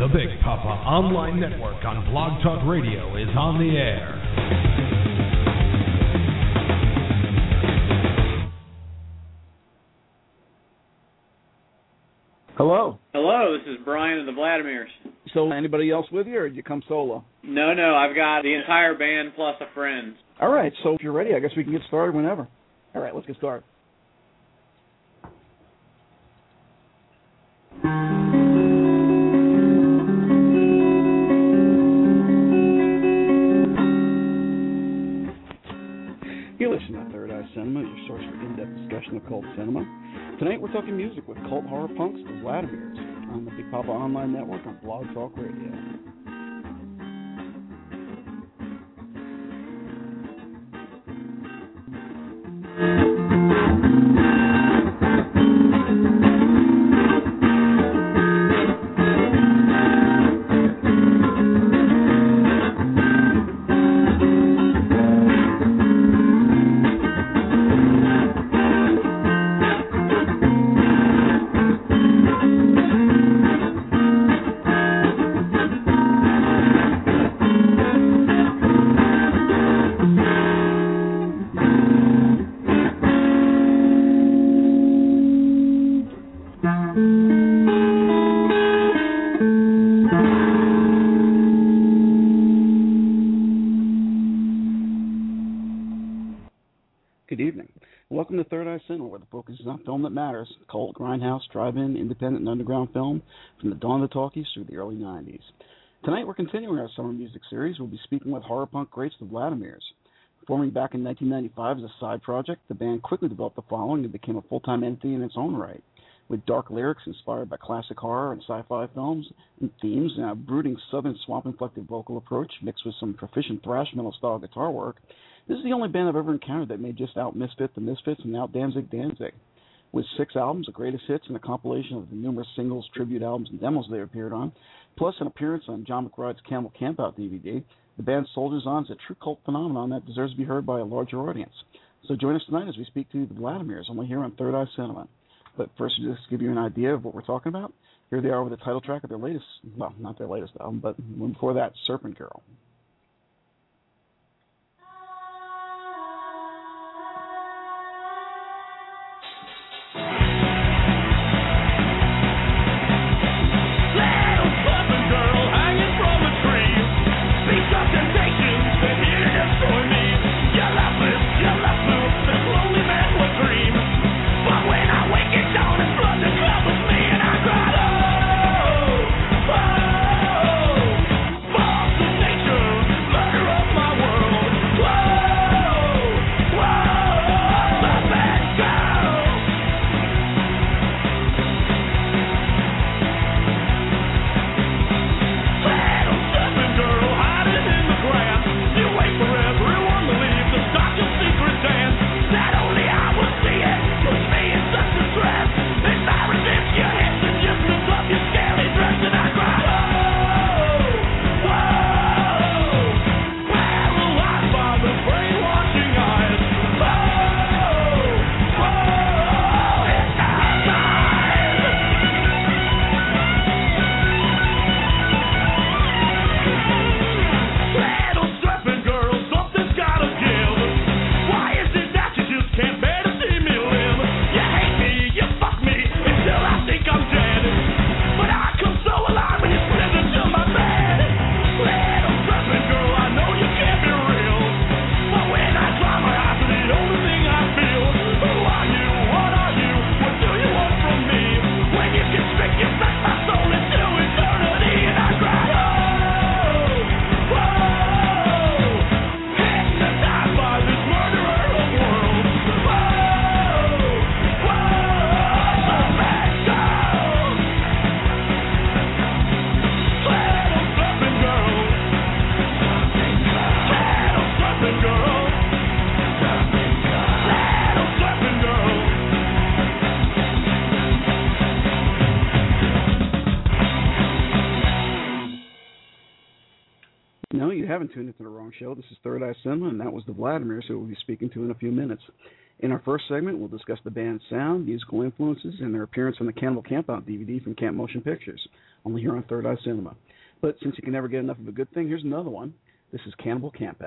The Big Papa Online Network on Blog Talk Radio is on the air. Hello. Hello, this is Brian of the Vladimirs. So anybody else with you, or did you come solo? No, I've got the entire band plus a friend. All right, so if you're ready, I guess we can get started whenever. All right, let's get started. You're listening to Third Eye Cinema, your source for in-depth discussion of cult cinema. Tonight we're talking music with cult horror punks, the Vladimirs, on the Big Papa Online Network on Blog Talk Radio. Good evening. Welcome to Third Eye Cinema, where the focus is on film that matters, cult, grindhouse, drive-in, independent, and underground film from the dawn of the talkies through the early 90s. Tonight we're continuing our summer music series. We'll be speaking with horror punk greats the Vladimirs. Forming back in 1995 as a side project, the band quickly developed a following and became a full-time entity in its own right. With dark lyrics inspired by classic horror and sci-fi films and themes, and a brooding southern swamp-inflected vocal approach mixed with some proficient thrash metal-style guitar work, this is the only band I've ever encountered that made just out Misfit the Misfits and out Danzig Danzig. With 6 albums, the greatest hits, and a compilation of the numerous singles, tribute albums, and demos they appeared on, plus an appearance on John McBride's Camel Campout DVD, the band Soldiers On is a true cult phenomenon that deserves to be heard by a larger audience. So join us tonight as we speak to the Vladimirs, only here on Third Eye Cinema. But first, to just give you an idea of what we're talking about, here they are with the title track of their latest, well, not their latest album, but one before that, Serpent Girl. haven't tuned into the wrong show. This is Third Eye Cinema, and that was the Vladimirs, who we'll be speaking to in a few minutes. In our first segment, we'll discuss the band's sound, musical influences, and their appearance on the Cannibal Campout DVD from Camp Motion Pictures, only here on Third Eye Cinema. But since you can never get enough of a good thing, here's another one. This is Cannibal Campout.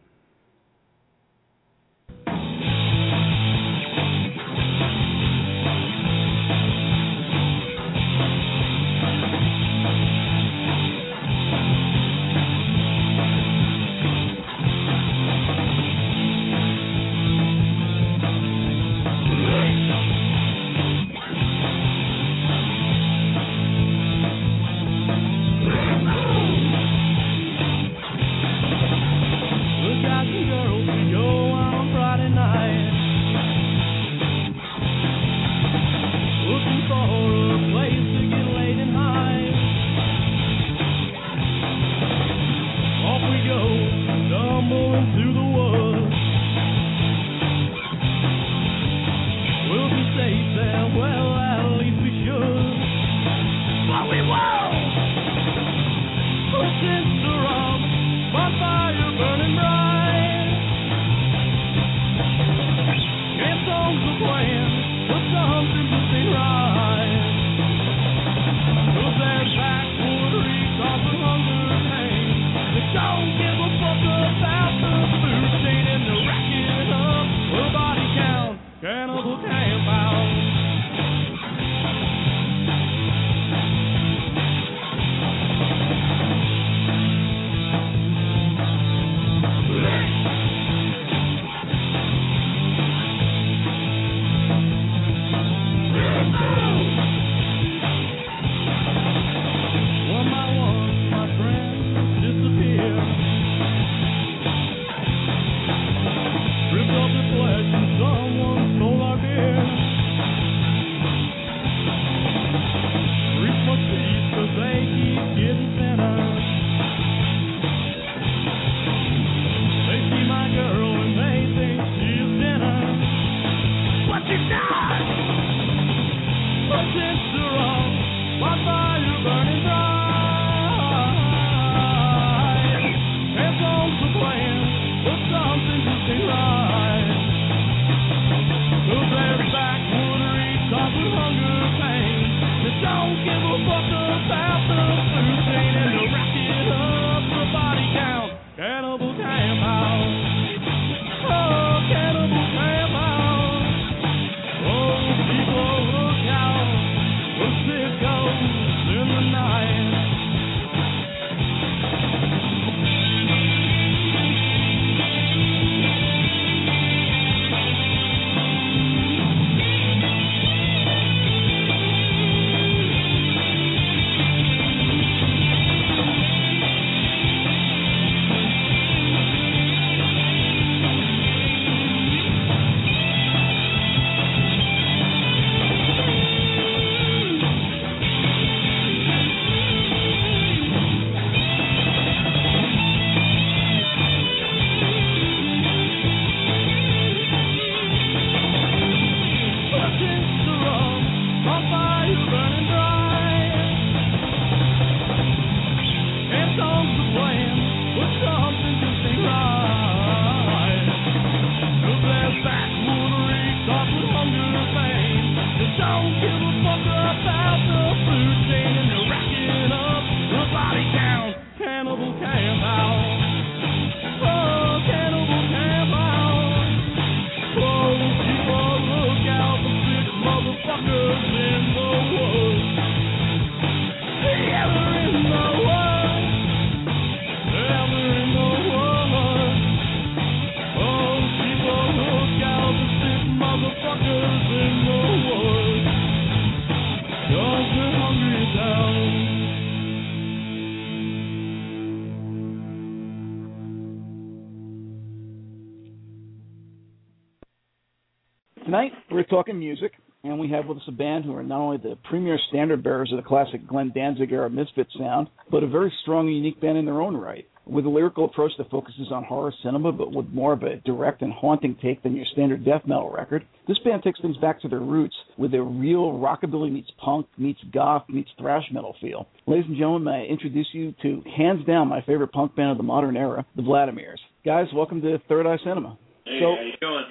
Tonight, we're talking music, and we have with us a band who are not only the premier standard bearers of the classic Glenn Danzig-era Misfits sound, but a very strong and unique band in their own right. With a lyrical approach that focuses on horror cinema, but with more of a direct and haunting take than your standard death metal record, this band takes things back to their roots with a real rockabilly meets punk, meets goth, meets thrash metal feel. Ladies and gentlemen, may I introduce you to, hands down, my favorite punk band of the modern era, the Vladimirs. Guys, welcome to Third Eye Cinema. Hey, how you doing?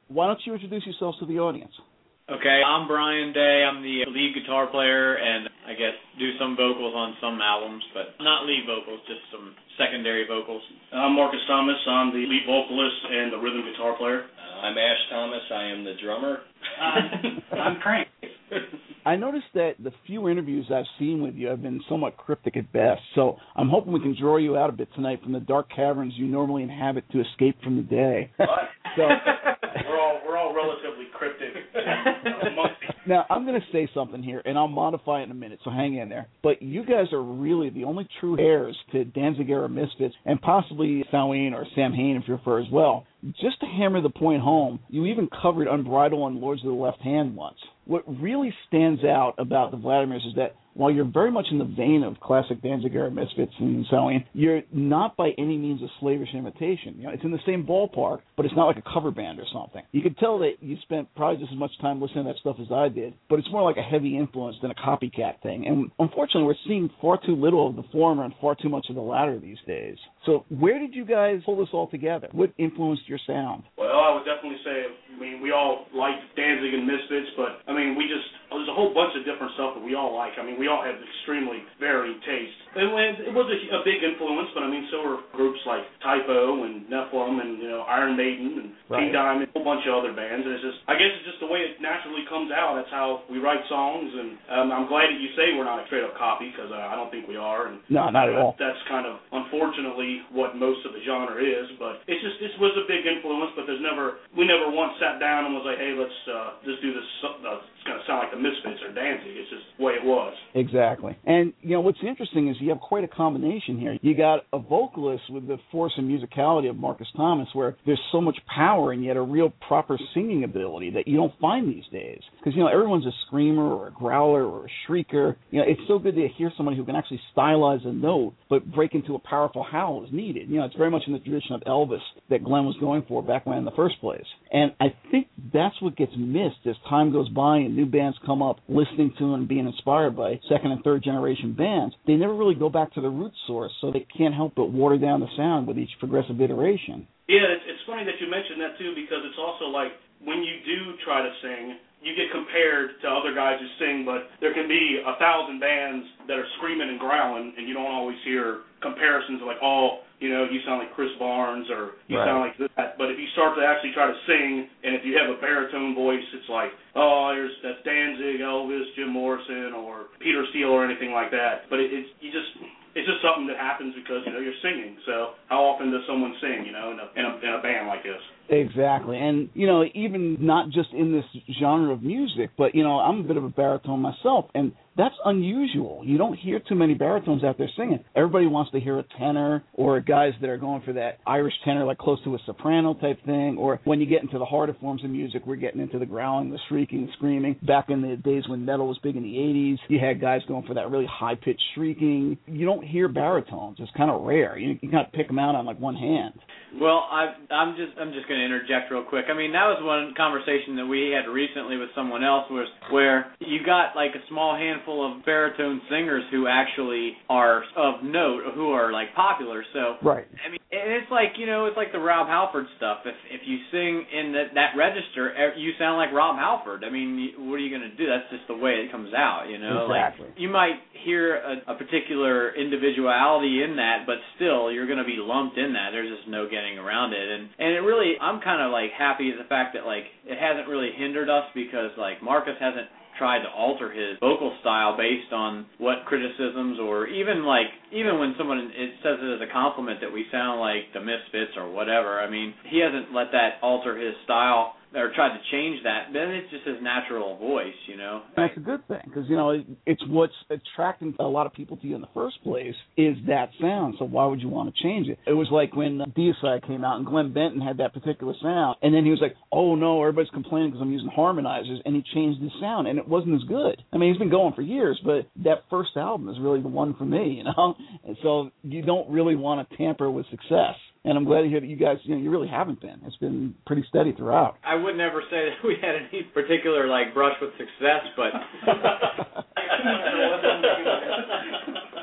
why don't you introduce yourselves to the audience? Okay, I'm Brian Day. I'm the lead guitar player and I guess do some vocals on some albums, but not lead vocals, just some secondary vocals. I'm Marcus Thomas. I'm the lead vocalist and the rhythm guitar player. I'm Ash Thomas. I am the drummer. I'm Crank. I noticed that the few interviews I've seen with you have been somewhat cryptic at best, so I'm hoping we can draw you out a bit tonight from the dark caverns you normally inhabit to escape from the day. So, we're all relatively cryptic. Now, I'm going to say something here, and I'll modify it in a minute, so hang in there. But you guys are really the only true heirs to Danzig-era Misfits, and possibly Samhain or Sam Hain if you prefer as well. Just to hammer the point home, you even covered Unbridled on Lords of the Left Hand once. What really stands out about the Vladimirs is that while you're very much in the vein of classic Danzig-era Misfits and Samhain, you're not by any means a slavish imitation. You know, it's in the same ballpark, but it's not like a cover band or something. You could tell that you spent probably just as much time listening to that stuff as I did, but it's more like a heavy influence than a copycat thing. And unfortunately, we're seeing far too little of the former and far too much of the latter these days. So where did you guys pull this all together? What influenced your sound? Well, I would definitely say, we all like Danzig and Misfits, but, there's a whole bunch of different stuff that we all like. We all have extremely varied taste. It was a big influence, but, so were groups like Typo and Nephilim and, Iron Maiden and King Diamond, a whole bunch of other bands. And I guess it's just the way it naturally comes out. That's how we write songs, and I'm glad that you say we're not a straight-up copy, because I don't think we are. And no, not at all. That's kind of, unfortunately, what most of the genre is, but this was a big influence, but we never once sat down and was like, hey, let's just do this, it's going to sound like the Misfits or Danzig. It's just the way it was. Exactly. And, what's interesting is you have quite a combination here. You got a vocalist with the force and musicality of Marcus Thomas, where there's so much power and yet a real proper singing ability that you don't find these days. Because, everyone's a screamer or a growler or a shrieker. It's so good to hear somebody who can actually stylize a note but break into a powerful howl as needed. It's very much in the tradition of Elvis that Glenn was going for back when in the first place. And I think that's what gets missed as time goes by and new bands come up listening to and being inspired by second and third generation bands. They never really go back to the root source, so they can't help but water down the sound with each progressive iteration. Yeah, it's funny that you mentioned that too, because it's also like when you do try to sing, you get compared to other guys who sing, but there can be 1,000 bands that are screaming and growling, and you don't always hear comparisons like, you sound like Chris Barnes or you sound like that. But if you start to actually try to sing, and if you have a baritone voice, it's like, that's Danzig, Elvis, Jim Morrison, or Peter Steele, or anything like that. But it's just something that happens because you're singing. So how often does someone sing in a band like this? Exactly. And, even not just in this genre of music, but, I'm a bit of a baritone myself, and that's unusual. You don't hear too many baritones out there singing. Everybody wants to hear a tenor or guys that are going for that Irish tenor, like close to a soprano type thing, or when you get into the harder forms of music, we're getting into the growling, the shrieking, the screaming. Back in the days when metal was big in the 80s, you had guys going for that really high-pitched shrieking. You don't hear baritones. It's kind of rare. You kind of pick them out on like one hand. Well, I'm just going to interject real quick. That was one conversation that we had recently with someone else, was where you got like a small handful of baritone singers who actually are of note, who are like popular. So it's like it's like the Rob Halford stuff. If you sing in that register, you sound like Rob Halford. What are you going to do? That's just the way it comes out. Exactly. Like you might hear a particular individuality in that, but still you're going to be lumped in that. There's just no getting around it. And it really, I'm kind of like happy at the fact that like it hasn't really hindered us, because like Marcus hasn't tried to alter his vocal style based on what criticisms, or even when someone says it as a compliment that we sound like the Misfits or whatever. He hasn't let that alter his style or tried to change that. Then it's just his natural voice, That's a good thing, because, it's what's attracting a lot of people to you in the first place is that sound, so why would you want to change it? It was like when Deicide came out and Glenn Benton had that particular sound, and then he was like, oh no, everybody's complaining because I'm using harmonizers, and he changed his sound, and it wasn't as good. He's been going for years, but that first album is really the one for me, And so you don't really want to tamper with success. And I'm glad to hear that you guys, you really haven't been. It's been pretty steady throughout. I would never say that we had any particular, brush with success, but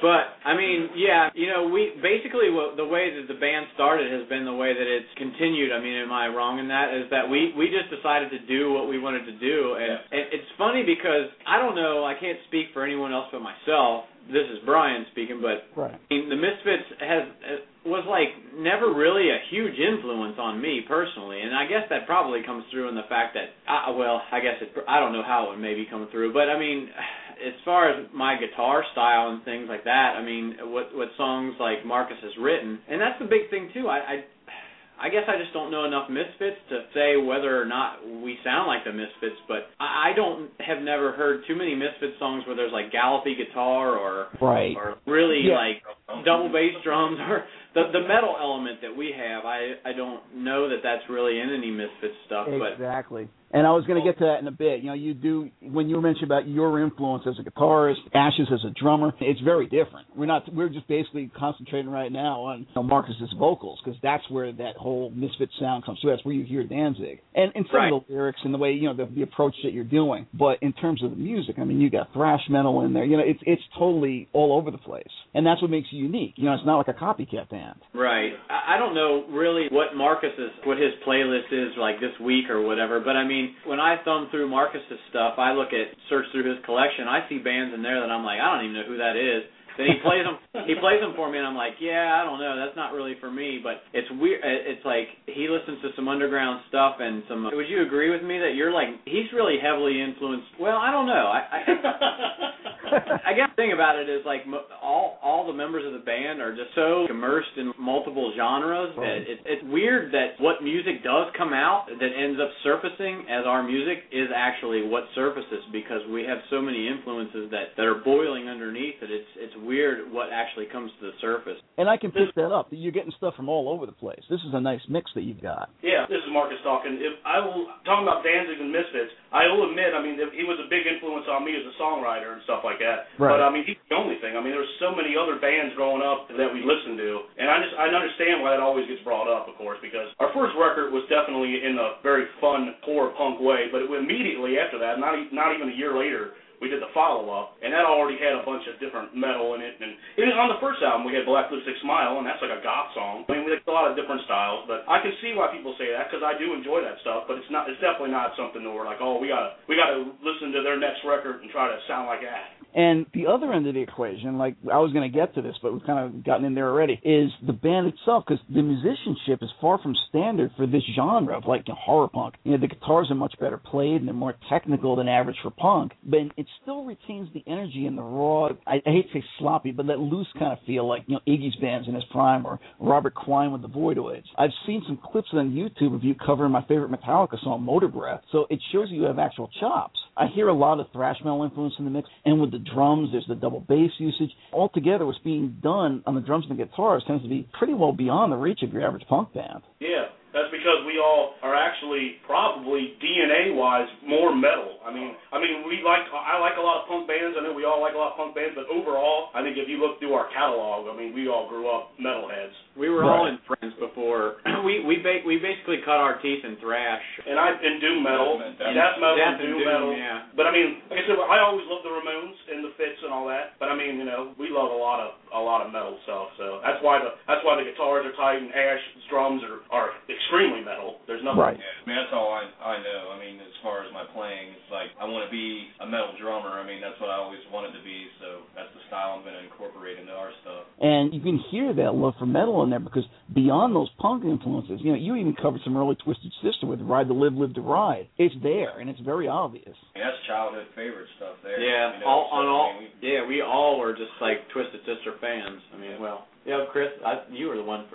But, I mean, yeah, we basically the way that the band started has been the way that it's continued. I mean, am I wrong in that? Is that we just decided to do what we wanted to do. And it's funny because, I don't know, I can't speak for anyone else but myself. This is Brian speaking, but right. I mean, the Misfits was like never really a huge influence on me personally, and I guess that probably comes through in the fact that, I don't know how it would maybe come through, but I mean, as far as my guitar style and things like that, I mean, what songs like Marcus has written, and that's the big thing too. I guess I just don't know enough Misfits to say whether or not we sound like the Misfits, but I have never heard too many Misfits songs where there's like gallopy guitar or really like double bass drums or the metal element that we have. I don't know that that's really in any Misfits stuff. Exactly. And I was going to get to that in a bit. You do, when you mentioned about your influence as a guitarist, Ash's as a drummer, it's very different. We're just basically concentrating right now on Marcus's vocals, because that's where that whole Misfit sound comes through. That's where you hear Danzig. And some of the lyrics and the way, the approach that you're doing. But in terms of the music, I mean, you got thrash metal in there. It's totally all over the place. And that's what makes you unique. It's not like a copycat band. Right. I don't know really what what his playlist is like this week or whatever, but I mean, when I thumb through Marcus's stuff, I search through his collection, I see bands in there that I'm like, I don't even know who that is. Then he plays them for me, and I'm like, yeah, I don't know, that's not really for me. But it's weird. It's like he listens to some underground stuff and some. Would you agree with me that you're like he's really heavily influenced? Well, I don't know. I guess the thing about it is like all the members of the band are just so immersed in multiple genres that it's weird that what music does come out that ends up surfacing as our music is actually what surfaces, because we have so many influences that are boiling underneath it. It's weird what actually comes to the surface. And I can pick that up. You're getting stuff from all over the place. This is a nice mix that you've got. Yeah, this is Marcus talking. Talking about Danzig and Misfits, I will admit, I mean, he was a big influence on me as a songwriter and stuff like that. Right. But, I mean, he's the only thing. I mean, there were so many other bands growing up that we listened to. And I understand why that always gets brought up, of course, because our first record was definitely in a very fun, horror punk way. But immediately after that, not even a year later, we did the follow-up, and that already had a bunch of different metal in it. And on the first album, we had Black Lipstick Smile, and that's like a goth song. I mean, we had a lot of different styles, but I can see why people say that, because I do enjoy that stuff, but it's definitely not something that we're like, oh, we gotta listen to their next record and try to sound like that. And the other end of the equation, like I was going to get to this, but we've kind of gotten in there already, is the band itself, because the musicianship is far from standard for this genre of like horror punk. The guitars are much better played and they're more technical than average for punk, but it still retains the energy and the raw, I hate to say sloppy, but that loose kind of feel like Iggy's bands in his prime or Robert Quine with the Voidoids. I've seen some clips on YouTube of you covering my favorite Metallica song, Motor Breath, so it shows you have actual chops. I hear a lot of thrash metal influence in the mix, and with the drums, there's the double bass usage. Altogether, what's being done on the drums and the guitars tends to be pretty well beyond the reach of your average punk band. Yeah. That's because we all are actually probably DNA-wise more metal. I mean, I like a lot of punk bands. I know we all like a lot of punk bands, but overall, I think if you look through our catalog, I mean, we all grew up metalheads. We were all in Friends before. We basically cut our teeth in thrash. And doom metal, death metal, and doom metal. Yeah. But I mean, like I said, I always loved the Ramones and the Fits and all that. But I mean, we love a lot of metal stuff. So that's why the guitars are tight and Ash's drums are extremely metal. There's nothing. Right. Yeah, I mean, that's all I know. I mean, as far as my playing, it's like I want to be a metal drummer. I mean, that's what I always wanted to be. So that's the style I'm going to incorporate into our stuff. And you can hear that love for metal in there, because beyond those punk influences, you even covered some early Twisted Sister with Ride to Live, Live to Ride. It's there, and it's very obvious. Yeah, that's childhood favorite stuff there. Yeah, we all were just like Twisted Sister fans. I mean, well. Yeah, Chris, you were the one.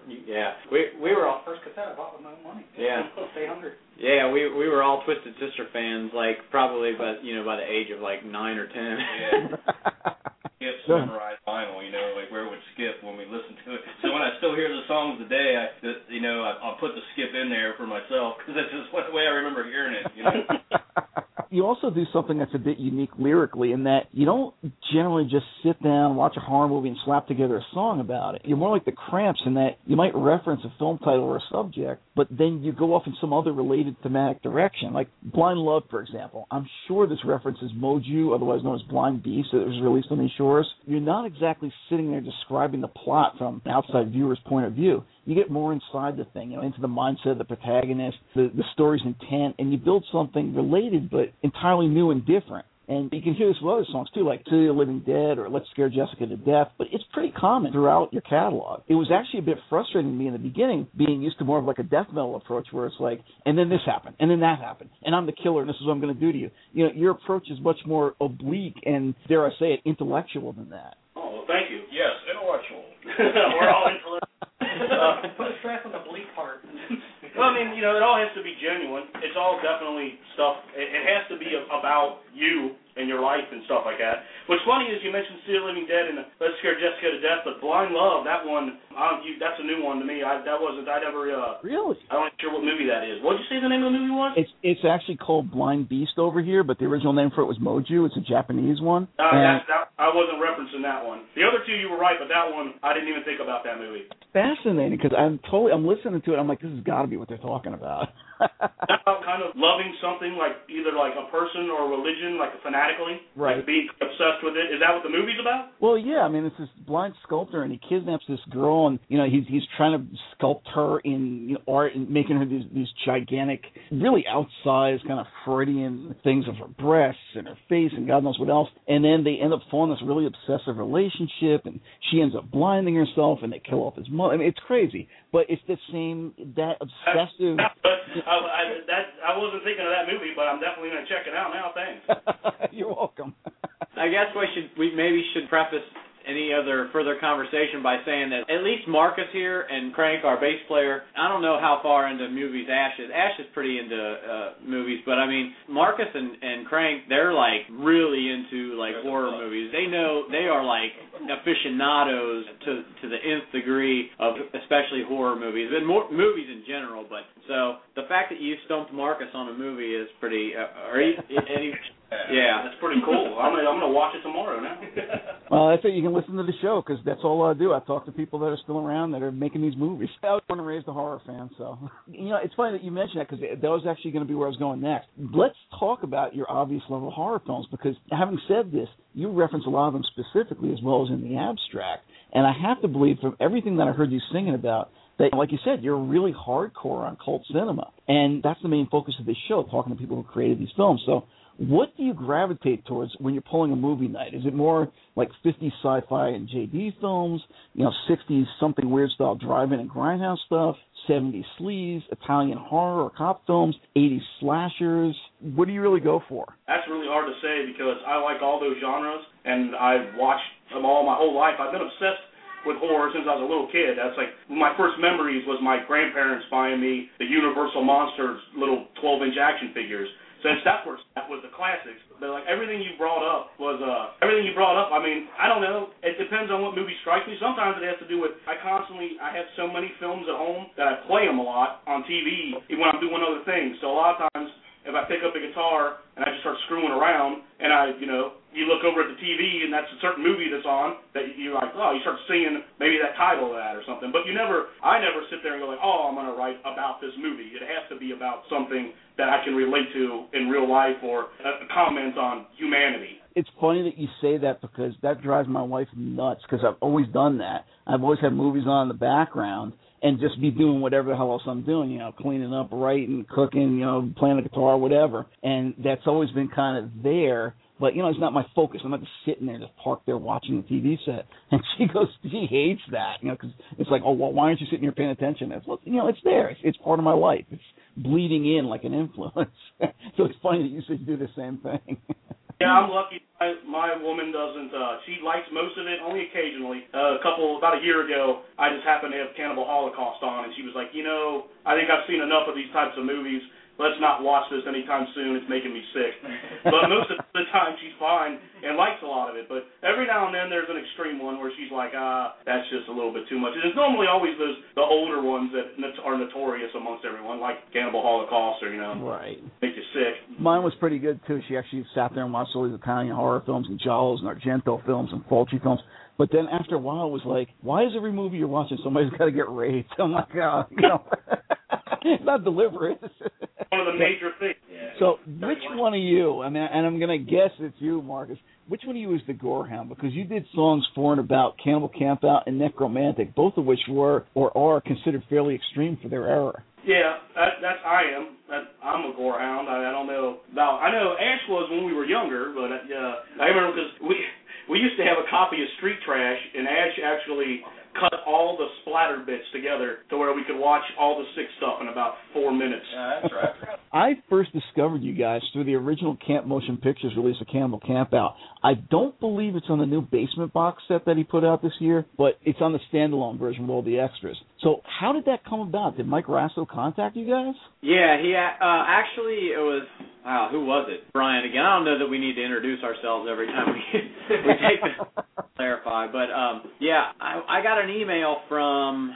We were all first cassette I bought with my own money. Yeah, stay hungry. Yeah, we were all Twisted Sister fans, like probably by the age of like 9 or 10. Yeah. Skip's memorized vinyl, like where it would skip when we listened to it. So when I still hear the songs today, I'll put the skip in there for myself, because that's just the way I remember hearing it. You also do something that's a bit unique lyrically in that you don't generally just sit down, watch a horror movie, and slap together a song about it. You're more like the Cramps in that you might reference a film title or a subject, but then you go off in some other related thematic direction. Like Blind Love, for example. I'm sure this references Moju, otherwise known as Blind Beast, that was released on these shores. You're not exactly sitting there describing the plot from an outside viewer's point of view. You get more inside the thing, into the mindset of the protagonist, the story's intent, and you build something related but entirely new and different. And you can hear this with other songs, too, like City of the Living Dead or Let's Scare Jessica to Death, but it's pretty common throughout your catalog. It was actually a bit frustrating to me in the beginning, being used to more of like a death metal approach where it's like, and then this happened, and then that happened, and I'm the killer, and this is what I'm going to do to you. Your approach is much more oblique and, dare I say it, intellectual than that. Oh, well, thank you. Yes, intellectual. We're all intellectual. Put a stress on the bleak part. Well, I mean, it all has to be genuine. It's all definitely stuff. It has to be about you and your life and stuff like that. What's funny is you mentioned City of the Living Dead and Let's Scare Jessica to Death, but Blind Love, that one, that's a new one to me. I never. Really? I'm not sure what movie that is. What did you say the name of the movie was? It's actually called Blind Beast over here, but the original name for it was Moju. It's a Japanese one. I wasn't referencing that one. The other two you were right, but that one I didn't even think about that movie. Fascinating, because I'm listening to it. I'm like, this has got to be what they're talking about. About kind of loving something like either like a person or a religion, like fanatically, right? Like being obsessed with it. Is that what the movie's about? Well, yeah. I mean, it's this blind sculptor, and he kidnaps this girl, and he's trying to sculpt her in art and making her these gigantic, really outsized kind of Freudian things of her breasts and her face and God knows what else. And then they end up falling this really obsessive relationship, and she ends up blinding herself, and they kill off his mother. I mean, it's crazy, but it's that obsessive. I wasn't thinking of that movie, but I'm definitely going to check it out now. Thanks. You're welcome. I guess we maybe should preface any other further conversation by saying that at least Marcus here and Crank, our bass player, I don't know how far into movies Ash is. Ash is pretty into movies, but I mean, Marcus and Crank, they're like really into like horror movies. They are like aficionados to the nth degree of especially horror movies and movies in general. But so the fact that you stumped Marcus on a movie is pretty. Yeah, that's pretty cool. I'm gonna watch it tomorrow now. Well, that's it. You can listen to the show because that's all I do. I talk to people that are still around that are making these movies. I was born and raised a horror fan, so it's funny that you mentioned that because that was actually going to be where I was going next. Let's talk about your obvious love of horror films because having said this, you reference a lot of them specifically as well as in the abstract, and I have to believe from everything that I heard you singing about that, like you said, you're really hardcore on cult cinema, and that's the main focus of this show, talking to people who created these films. So what do you gravitate towards when you're pulling a movie night? Is it more like 50s sci-fi and JD films, 60s something weird style drive-in and grindhouse stuff, 70s sleaze, Italian horror or cop films, 80s slashers? What do you really go for? That's really hard to say because I like all those genres, and I've watched them all my whole life. I've been obsessed with horror since I was a little kid. That's like my first memories was my grandparents buying me the Universal Monsters little 12-inch action figures. Since that was the classics, but like everything you brought up. I mean, I don't know. It depends on what movie strikes me. Sometimes it has to do with I have so many films at home that I play them a lot on TV when I'm doing other things. So a lot of times, if I pick up a guitar and I just start screwing around, and you look over at the TV and that's a certain movie that's on that you're like, oh, you start singing maybe that title of that or something. But I never sit there and go like, oh, I'm going to write about this movie. It has to be about something that I can relate to in real life or a comment on humanity. It's funny that you say that because that drives my wife nuts because I've always done that. I've always had movies on in the background and just be doing whatever the hell else I'm doing, cleaning up, writing, cooking, playing the guitar, whatever. And that's always been kind of there. But, it's not my focus. I'm not just sitting there, just parked there watching the TV set. And she hates that, because it's like, oh, well, why aren't you sitting here paying attention? It's, it's there. It's part of my life. It's bleeding in like an influence. So it's funny that you said you do the same thing. Yeah, I'm lucky. My woman doesn't. She likes most of it, only occasionally. About a year ago, I just happened to have Cannibal Holocaust on, and she was like, I think I've seen enough of these types of movies. let's not watch this anytime soon. It's making me sick. But most of the time she's fine and likes a lot of it. But every now and then there's an extreme one where she's like, that's just a little bit too much. And it's normally always the older ones that are notorious amongst everyone, like Cannibal Holocaust or, right. Make you sick. Mine was pretty good, too. She actually sat there and watched all these Italian horror films and Giallos and Argento films and Fulci films. But then after a while, it was like, why is every movie you're watching somebody's got to get raped? I'm like, it's not deliberate. One of the major things. Yeah. So which one of you, and I'm going to guess it's you, Marcus, which one of you is the gore hound? Because you did songs for and about Cannibal Campout and Necromantic, both of which were or are considered fairly extreme for their era. Yeah, I am. I'm a gore hound. I don't know about. I know Ash was when we were younger, but I remember because we used to have a copy of Street Trash, and Ash actually cut all the splatter bits together to where we could watch all the sick stuff in about 4 minutes. Yeah, that's right. I first discovered you guys through the original Camp Motion Pictures release of Cannibal Campout. I don't believe it's on the new Basement box set that he put out this year, but it's on the standalone version with all the extras. So how did that come about? Did Mike Rasso contact you guys? Yeah, he actually, it was, who was it? Brian again. I don't know that we need to introduce ourselves every time we take this to clarify, but yeah, I got an email from,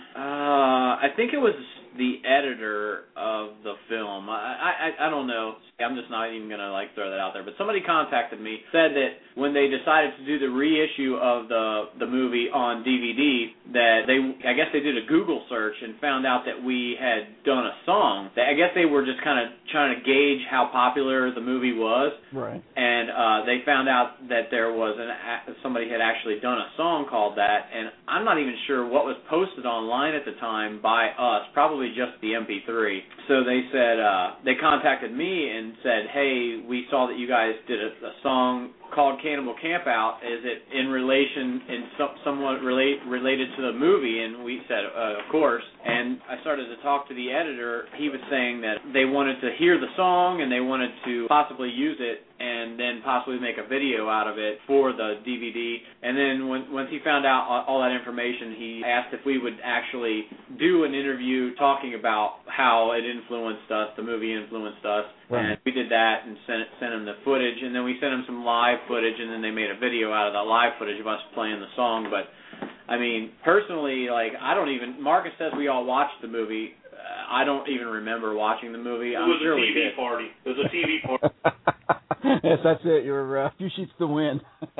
I think it was the editor of the film. I don't know. I'm just not even going to throw that out there. But somebody contacted me, said that when they decided to do the reissue of the movie on DVD, that I guess they did a Google search and found out that we had done a song. I guess they were just kind of trying to gauge how popular the movie was. Right. And they found out that there was somebody had actually done a song called that, and I'm not even sure what was posted online at the time by us, probably just the MP3. So they said, they contacted me and said, hey, we saw that you guys did a song called Cannibal Campout. Is it in relation, somewhat related to the movie? And we said, of course. And I started to talk to the editor. He was saying that they wanted to hear the song and they wanted to possibly use it and then possibly make a video out of it for the DVD. And then once he found out all that information, he asked if we would actually do an interview talking about how it influenced us, the movie influenced us. Right. And we did that and sent him the footage, and then we sent him some live footage, and then they made a video out of that live footage of us playing the song. But, I mean, personally, Marcus says we all watched the movie. I don't even remember watching the movie. It was a TV party. It was a TV party. Yes, that's it. You're a few sheets to win.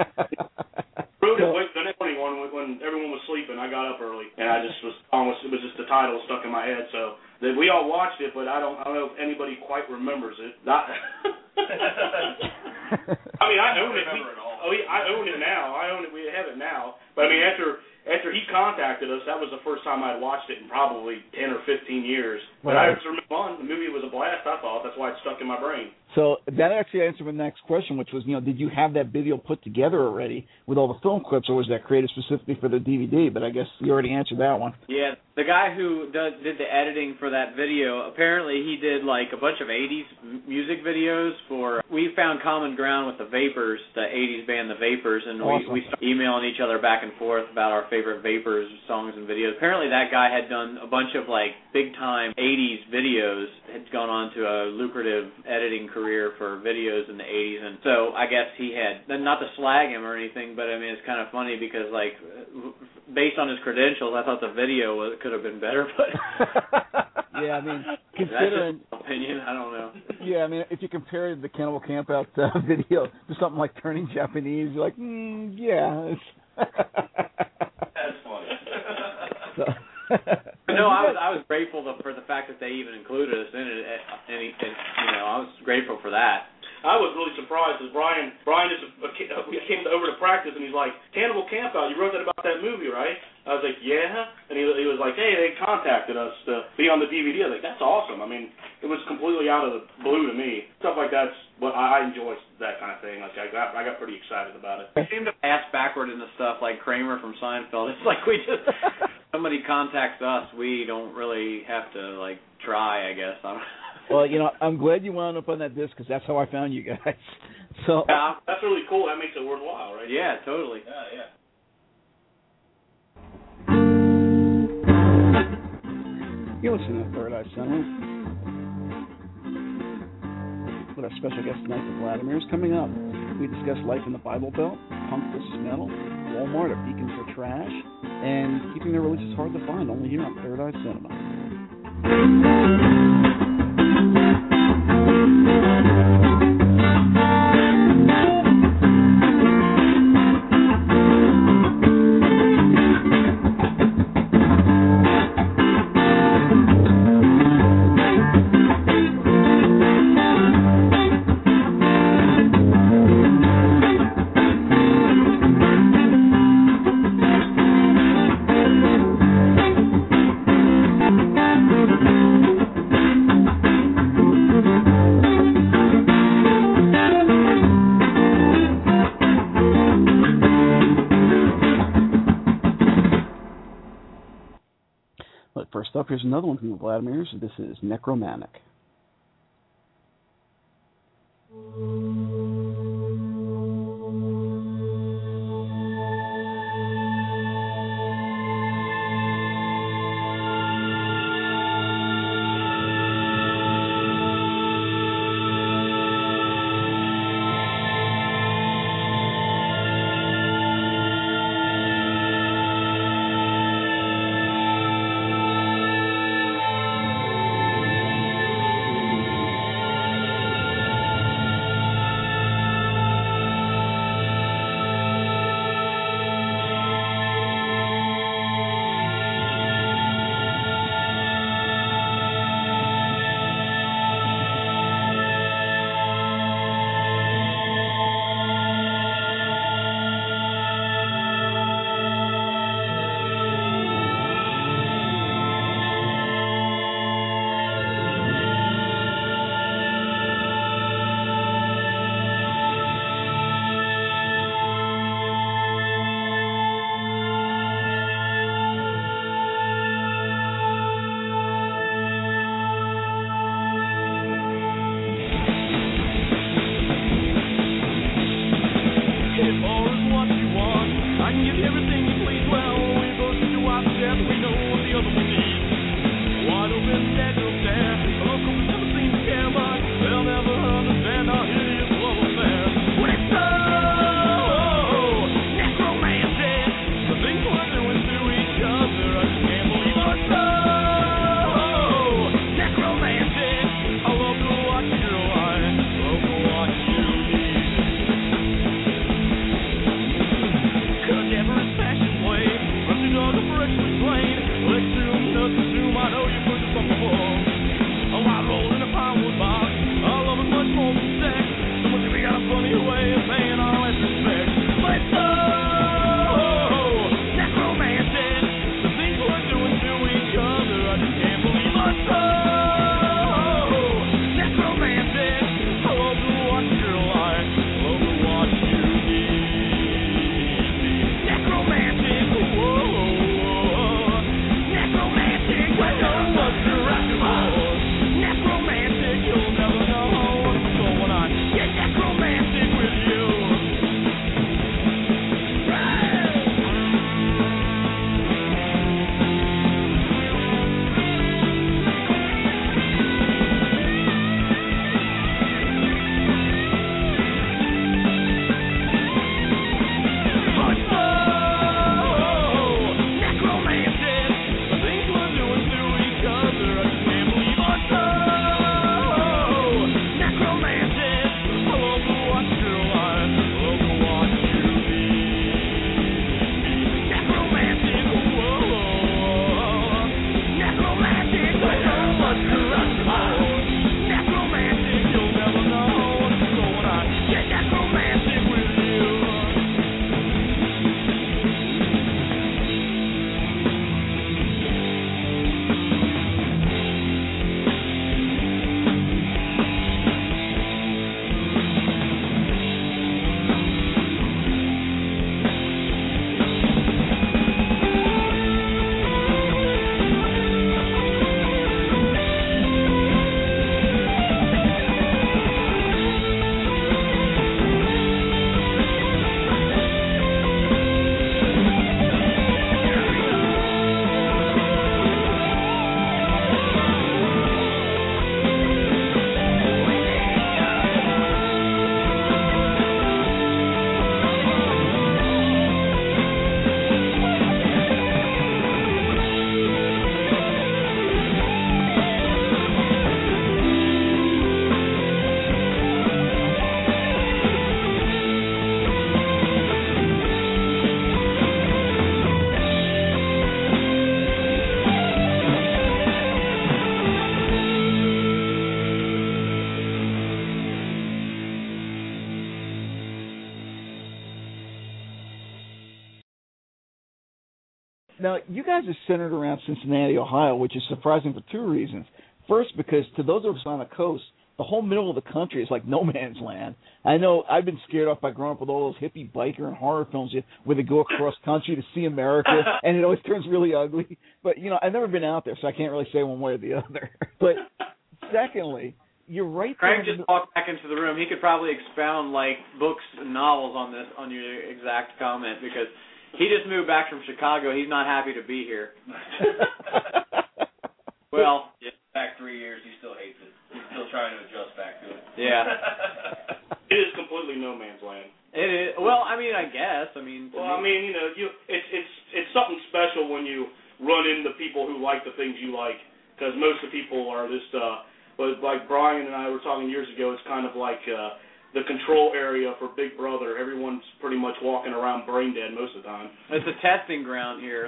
Wrote it the next morning when everyone was sleeping. I got up early, and I just was almost. It was just the title stuck in my head. So we all watched it, but I don't know if anybody quite remembers it. I mean, I own it. I own it now. We have it now. But I mean, after he contacted us, that was the first time I'd watched it in probably 10 or 15 years. But I just remember the movie was a blast, I thought. That's why it stuck in my brain. So that actually answered my next question, which was, did you have that video put together already with all the film clips, or was that created specifically for the DVD? But I guess you already answered that one. Yeah, the guy who did the editing for that video, apparently he did a bunch of 80s music videos we found common ground with the Vapors, the 80s band The Vapors, and awesome. we started emailing each other back and forth about our favorite Vapors songs and videos. Apparently that guy had done a bunch of big-time 80s videos, had gone on to a lucrative editing career for videos in the 80s, and so I guess he had, not to slag him or anything, but I mean, it's kind of funny because, based on his credentials, I thought the video could have been better, but... Yeah, I mean, considering... That's just my opinion, I don't know. Yeah, I mean, if you compare the Cannibal Campout video to something like Turning Japanese, you're like, yeah. That's funny. So... No, I was grateful for the fact that they even included us in it, and I was grateful for that. I was really surprised because Brian just came over to practice and he's like, Cannibal Campout, you wrote that about that movie, right? I was like, yeah. And he was like, hey, they contacted us to be on the DVD. I was like, that's awesome. I mean, it was completely out of the blue to me. Stuff like that's what I enjoy, that kind of thing. I got pretty excited about it. We seem to pass backward into stuff like Kramer from Seinfeld. It's like we just, somebody contacts us, we don't really have to try, I guess. I don't know. Well, I'm glad you wound up on that disc because that's how I found you guys. So yeah, that's really cool. That makes it worthwhile, right? Yeah, totally. Yeah. You're listening to Third Eye Center. with our special guest tonight, the Vladimirs. Coming up, we discuss life in the Bible Belt, punk versus metal, Walmart, a beacon for trash, and keeping their releases hard to find, only here on Third Eye Cinema. First up, here's another one from the Vladimirs. This is Necromantic. Passion Now, you guys are centered around Cincinnati, Ohio, which is surprising for two reasons. First, because to those of us on the coast, the whole middle of the country is like no man's land. I know I've been scared off by growing up with all those hippie biker and horror films where they go across country to see America, and it always turns really ugly. But, you know, I've never been out there, so I can't really say one way or the other. But secondly, you're right there. Craig just walked back into the room. He could probably expound, like, books and novels on your exact comment, because he just moved back from Chicago. He's not happy to be here. Well, yeah, back 3 years, he still hates it. He's still trying to adjust back to it. Yeah. It is completely no man's land. It is. Well, I mean, I guess. It's something special when you run into people who like the things you like, because most of the people are just, but like Brian and I were talking years ago, it's kind of like the control area for Big Brother. Everyone's pretty much walking around brain dead most of the time. It's a testing ground here.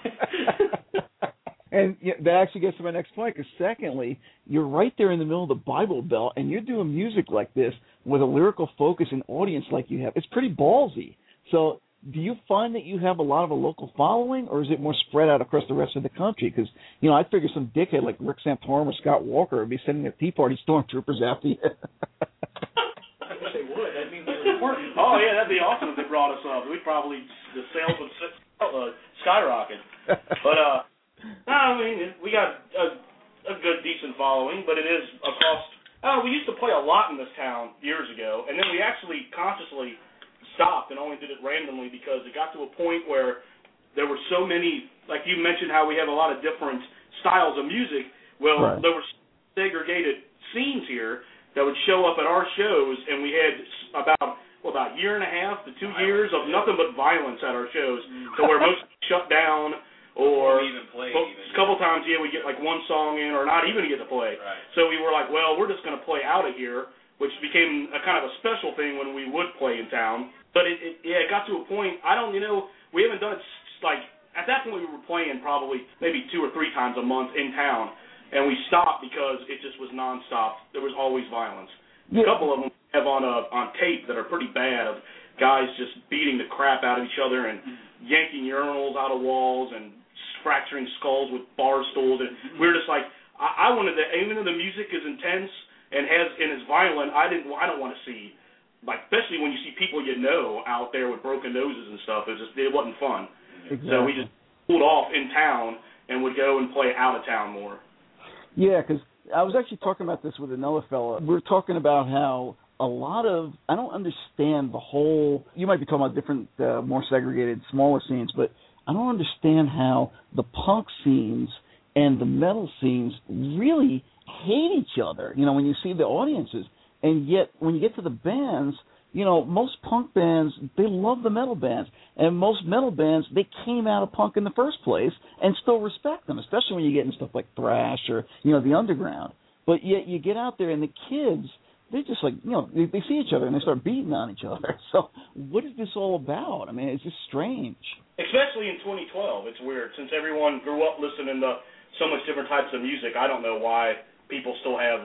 And that actually gets to my next point, because secondly, you're right there in the middle of the Bible Belt, and you're doing music like this with a lyrical focus and audience like you have. It's pretty ballsy. So do you find that you have a lot of a local following, or is it more spread out across the rest of the country? Because, you know, I figure some dickhead like Rick Santorum or Scott Walker would be sending their Tea Party stormtroopers after you. I wish they would. That means they're important. Oh, yeah, that'd be awesome if they brought us up. We'd probably, the sales would skyrocket. But, no, I mean, we got a good, decent following, but it is across. We used to play a lot in this town years ago, and then we actually consciously stopped and only did it randomly because it got to a point where there were so many, like you mentioned how we have a lot of different styles of music. Well, right. There were segregated scenes here that would show up at our shows, and we had about a year and a half to 2 years of nothing but violence at our shows, to where most shut down. Or even play. A couple times, we get like one song in, or not even get to play. Right. So we were like, well, we're just going to play out of here, which became a kind of a special thing when we would play in town. But it got to a point. We haven't done it like at that point. We were playing probably maybe 2 or 3 times a month in town, and we stopped because it just was nonstop. There was always violence. Yeah. A couple of them have on tape that are pretty bad, of guys just beating the crap out of each other and yanking urinals out of walls and fracturing skulls with bar stools, and we were just like, I wanted to, even though the music is intense and is violent, I don't want to see, like, especially when you see people you know out there with broken noses and stuff. It wasn't fun. Exactly. So we just pulled off in town and would go and play out of town more. Yeah, because I was actually talking about this with another fella. We were talking about how a lot of, I don't understand the whole, you might be talking about different, more segregated, smaller scenes, but I don't understand how the punk scenes and the metal scenes really hate each other, when you see the audiences. And yet, when you get to the bands, most punk bands, they love the metal bands. And most metal bands, they came out of punk in the first place and still respect them, especially when you get into stuff like thrash or, the underground. But yet you get out there and the kids, they're just like, they see each other and they start beating on each other. So what is this all about? I mean, it's just strange. Especially in 2012, it's weird. Since everyone grew up listening to so much different types of music, I don't know why people still have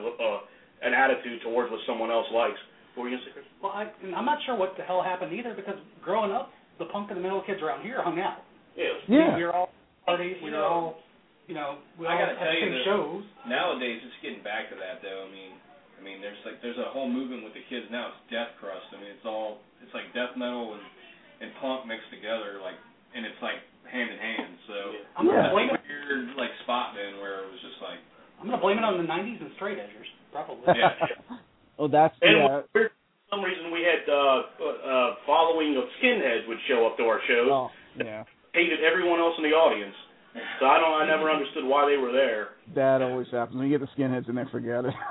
an attitude towards what someone else likes. What were you going to say, Chris? Well, I'm not sure what the hell happened either, because growing up, the punk and the metal kids around here hung out. Yeah. We were all parties. We were all, we all had the same shows. Nowadays, it's getting back to that, though. I mean, there's a whole movement with the kids now. It's death crust. I mean, it's like death metal and punk mixed together, like, and it's like hand in hand. So I'm gonna blame it. Weird like spot then where it was just like. I'm gonna blame it on the '90s and straight edgers, probably. Yeah. Oh, that's for some reason we had following of skinheads would show up to our shows. Oh, yeah. Hated everyone else in the audience. So I never understood why they were there. That always happens. When you get the skinheads and they forget it.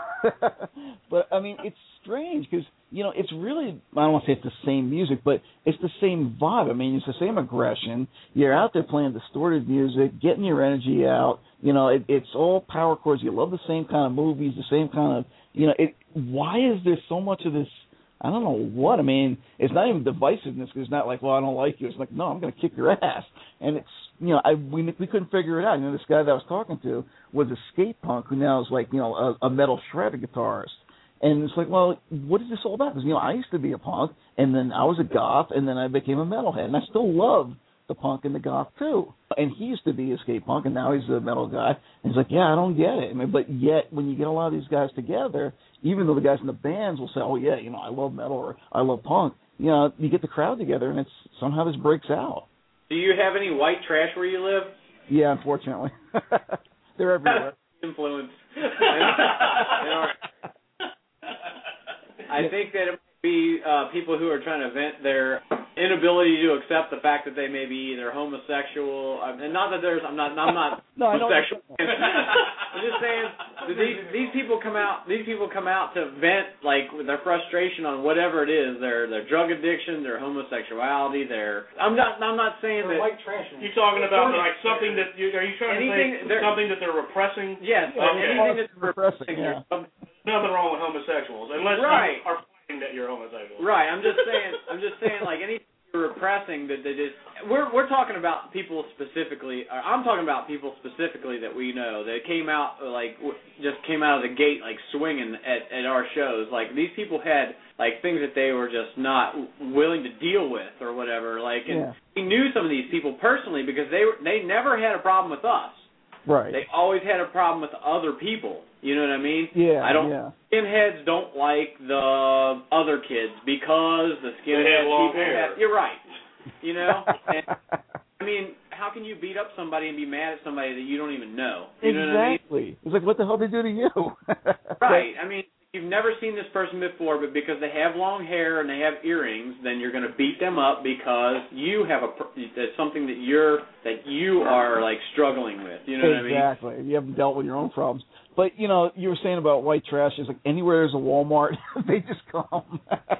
But, I mean, it's strange because, it's really, I don't want to say it's the same music, but it's the same vibe. I mean, it's the same aggression. You're out there playing distorted music, getting your energy out. It's all power chords. You love the same kind of movies, the same kind of, why is there so much of this? I don't know what. I mean, it's not even divisiveness because it's not like, well, I don't like you. It's like, no, I'm going to kick your ass. And it's, we couldn't figure it out. This guy that I was talking to was a skate punk who now is like, a metal shredder guitarist. And it's like, well, what is this all about? Because, I used to be a punk, and then I was a goth, and then I became a metalhead. And I still love the punk and the goth too. And he used to be a skate punk, and now he's a metal guy. And he's like, yeah, I don't get it. I mean, but yet, when you get a lot of these guys together, even though the guys in the bands will say, oh, yeah, you know, I love metal or I love punk, you know, you get the crowd together, and it's somehow this breaks out. Do you have any white trash where you live? Yeah, unfortunately. They're everywhere. Influence. I think that it might be people who are trying to vent their inability to accept the fact that they may be either homosexual, and not that I'm not homosexual. I'm just saying that these people come out to vent like their frustration on whatever it is, their drug addiction, their homosexuality, I'm not saying that white trash. You're talking about like something that are you trying to say something that they're repressing? Yes, anything that's repressing. Yeah. Nothing wrong with homosexuals unless you are fighting that you're homosexual. Right. I'm just saying like anything you're repressing that they just we're talking about people specifically. I'm talking about people specifically that we know that came out just came out of the gate like swinging at our shows. Like these people had like things that they were just not willing to deal with or whatever. Like and we knew some of these people personally because they never had a problem with us. Right. They always had a problem with other people. You know what I mean? Yeah. Skinheads don't like the other kids because the skinhead people have. You're right. You know? And, I mean, how can you beat up somebody and be mad at somebody that you don't even know? You know what I mean? Exactly. It's like, what the hell did they do to you? Right. I mean, you've never seen this person before, but because they have long hair and they have earrings, then you're going to beat them up because you have that's something that you are like struggling with. You know what I mean? Exactly. You haven't dealt with your own problems. But you know, you were saying about white trash. It's like anywhere there's a Walmart, they just come.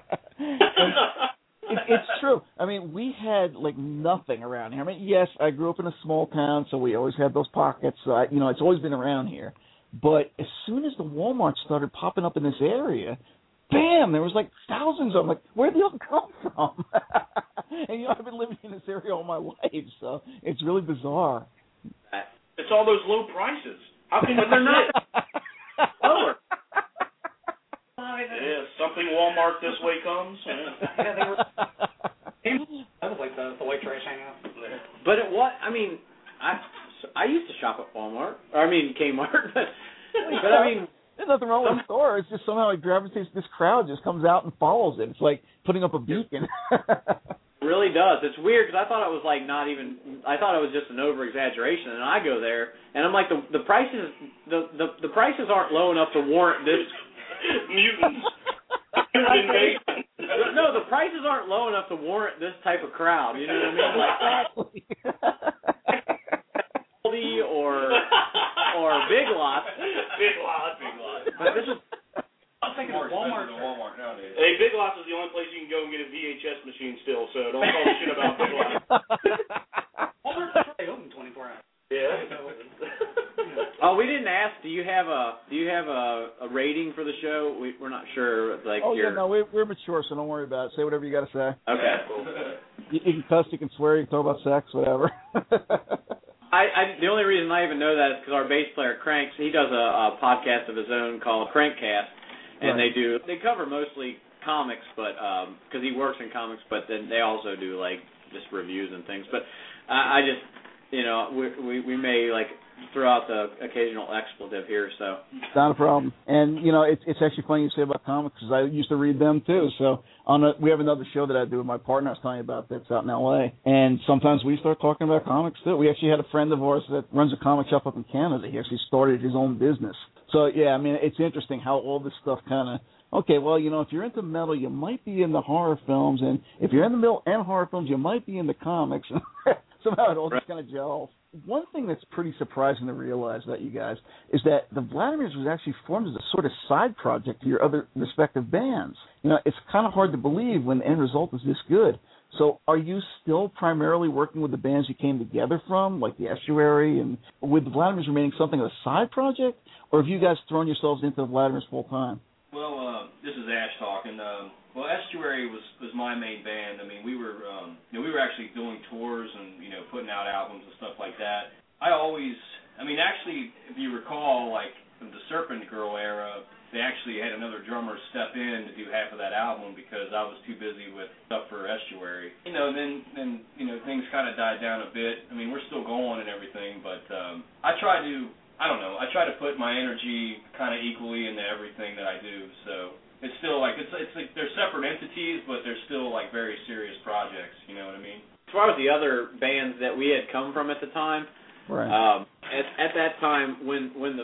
It's true. I mean, we had like nothing around here. I mean, yes, I grew up in a small town, so we always had those pockets. You know, it's always been around here. But as soon as the Walmart started popping up in this area, bam, there was like thousands of them. Like, where'd they all come from? And, you know, I've been living in this area all my life, so it's really bizarre. It's all those low prices. How can But they're not lower. Yeah, something Walmart this way comes. Yeah, they were. That was like the white trash hangout. But I mean, I used to shop at Walmart. Kmart. But I mean, there's nothing wrong with the store. It's just somehow it gravitates. This crowd just comes out and follows it. It's like putting up a beacon. It really does. It's weird because I thought it was like not even. I thought it was just an over exaggeration, and I go there and I'm like the prices. The prices aren't low enough to warrant this. Mutants. No, the prices aren't low enough to warrant this type of crowd. You know what I mean? Like Aldi or Big Lots. Big Lots. But this is. I'm thinking of Walmart nowadays. Hey, Big Lots is the only place you can go and get a VHS machine still, so don't talk shit about Big Lots. Walmart, they open 24 hours. Yeah. Oh, we didn't ask. Do you have a rating for the show? We're not sure. Like. Oh yeah, no, we're mature, so don't worry about it. Say whatever you got to say. Okay. You can cuss, you can swear, you can talk about sex, whatever. The only reason I even know that is because our bass player Cranks, he does a podcast of his own called Crankcast, and they cover mostly comics, but because he works in comics, but then they also do like just reviews and things. But I just, you know, we may like throw out the occasional expletive here, so. It's not a problem. And, you know, it's actually funny you say about comics because I used to read them too. So we have another show that I do with my partner I was telling you about that's out in L.A. And sometimes we start talking about comics too. We actually had a friend of ours that runs a comic shop up in Canada. He actually started his own business. So, yeah, I mean, it's interesting how all this stuff kind of, okay, well, you know, if you're into metal, you might be into horror films. And if you're into metal and horror films, you might be into comics. Somehow it all just kind of gels. One thing that's pretty surprising to realize about you guys is that the Vladimirs was actually formed as a sort of side project to your other respective bands. You know, it's kind of hard to believe when the end result is this good. So are you still primarily working with the bands you came together from, like the Estuary, and with the Vladimirs remaining something of a side project, or have you guys thrown yourselves into the Vladimirs full time? Well, this is Ash talking. Well, Estuary was my main band. I mean, we were actually doing tours and, you know, putting out albums and stuff like that. Actually, if you recall, like, from the Serpent Girl era, they actually had another drummer step in to do half of that album because I was too busy with stuff for Estuary. You know, then you know, things kind of died down a bit. I mean, we're still going and everything, but I try to put my energy kind of equally into everything that I do. So it's still like it's like they're separate entities, but they're still like very serious projects. You know what I mean? As far as the other bands that we had come from at the time, right. At that time when the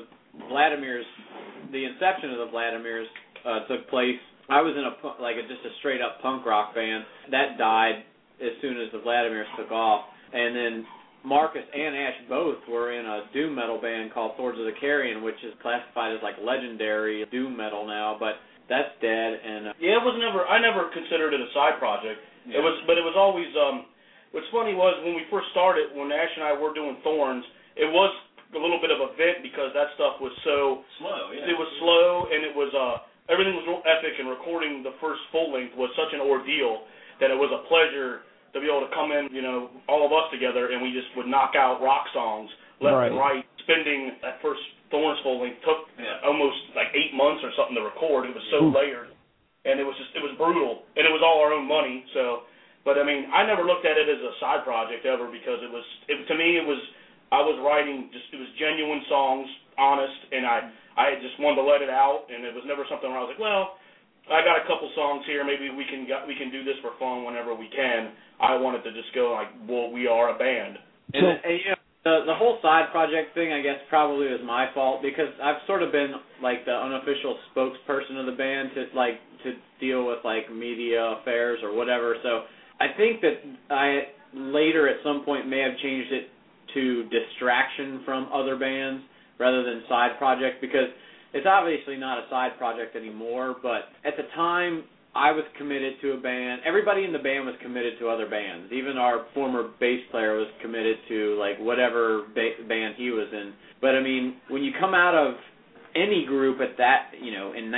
inception of the Vladimirs took place, I was in just a straight up punk rock band. That died as soon as the Vladimirs took off, and then Marcus and Ash both were in a doom metal band called Swords of the Carrion, which is classified as like legendary doom metal now, but that's dead. And I never considered it a side project. Yeah. It was always. What's funny was when we first started, when Ash and I were doing Thorns, it was a little bit of a vent because that stuff was so slow. Yeah. It was slow, and it was everything was real epic, and recording the first full length was such an ordeal that it was a pleasure to be able to come in, you know, all of us together, and we just would knock out rock songs left and right. Spending that first Thorns full length took almost like 8 months or something to record. It was so layered, and it was brutal, and it was all our own money. So. But, I mean, I never looked at it as a side project ever because to me, I was writing it was genuine songs, honest, and I just wanted to let it out, and it was never something where I was like, well, I got a couple songs here, maybe we can do this for fun whenever we can. I wanted to just go like, well, we are a band. And you know, the whole side project thing, I guess, probably was my fault because I've sort of been like the unofficial spokesperson of the band to deal with like media affairs or whatever, so I think that I later at some point may have changed it to distraction from other bands rather than side project because it's obviously not a side project anymore, but at the time I was committed to a band. Everybody in the band was committed to other bands. Even our former bass player was committed to like whatever band he was in. But I mean, when you come out of any group at that, you know, in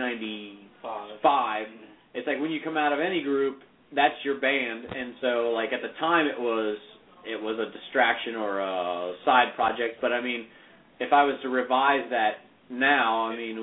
1995, it's like when you come out of any group, that's your band, and so like at the time it was a distraction or a side project. But I mean, if I was to revise that now, I mean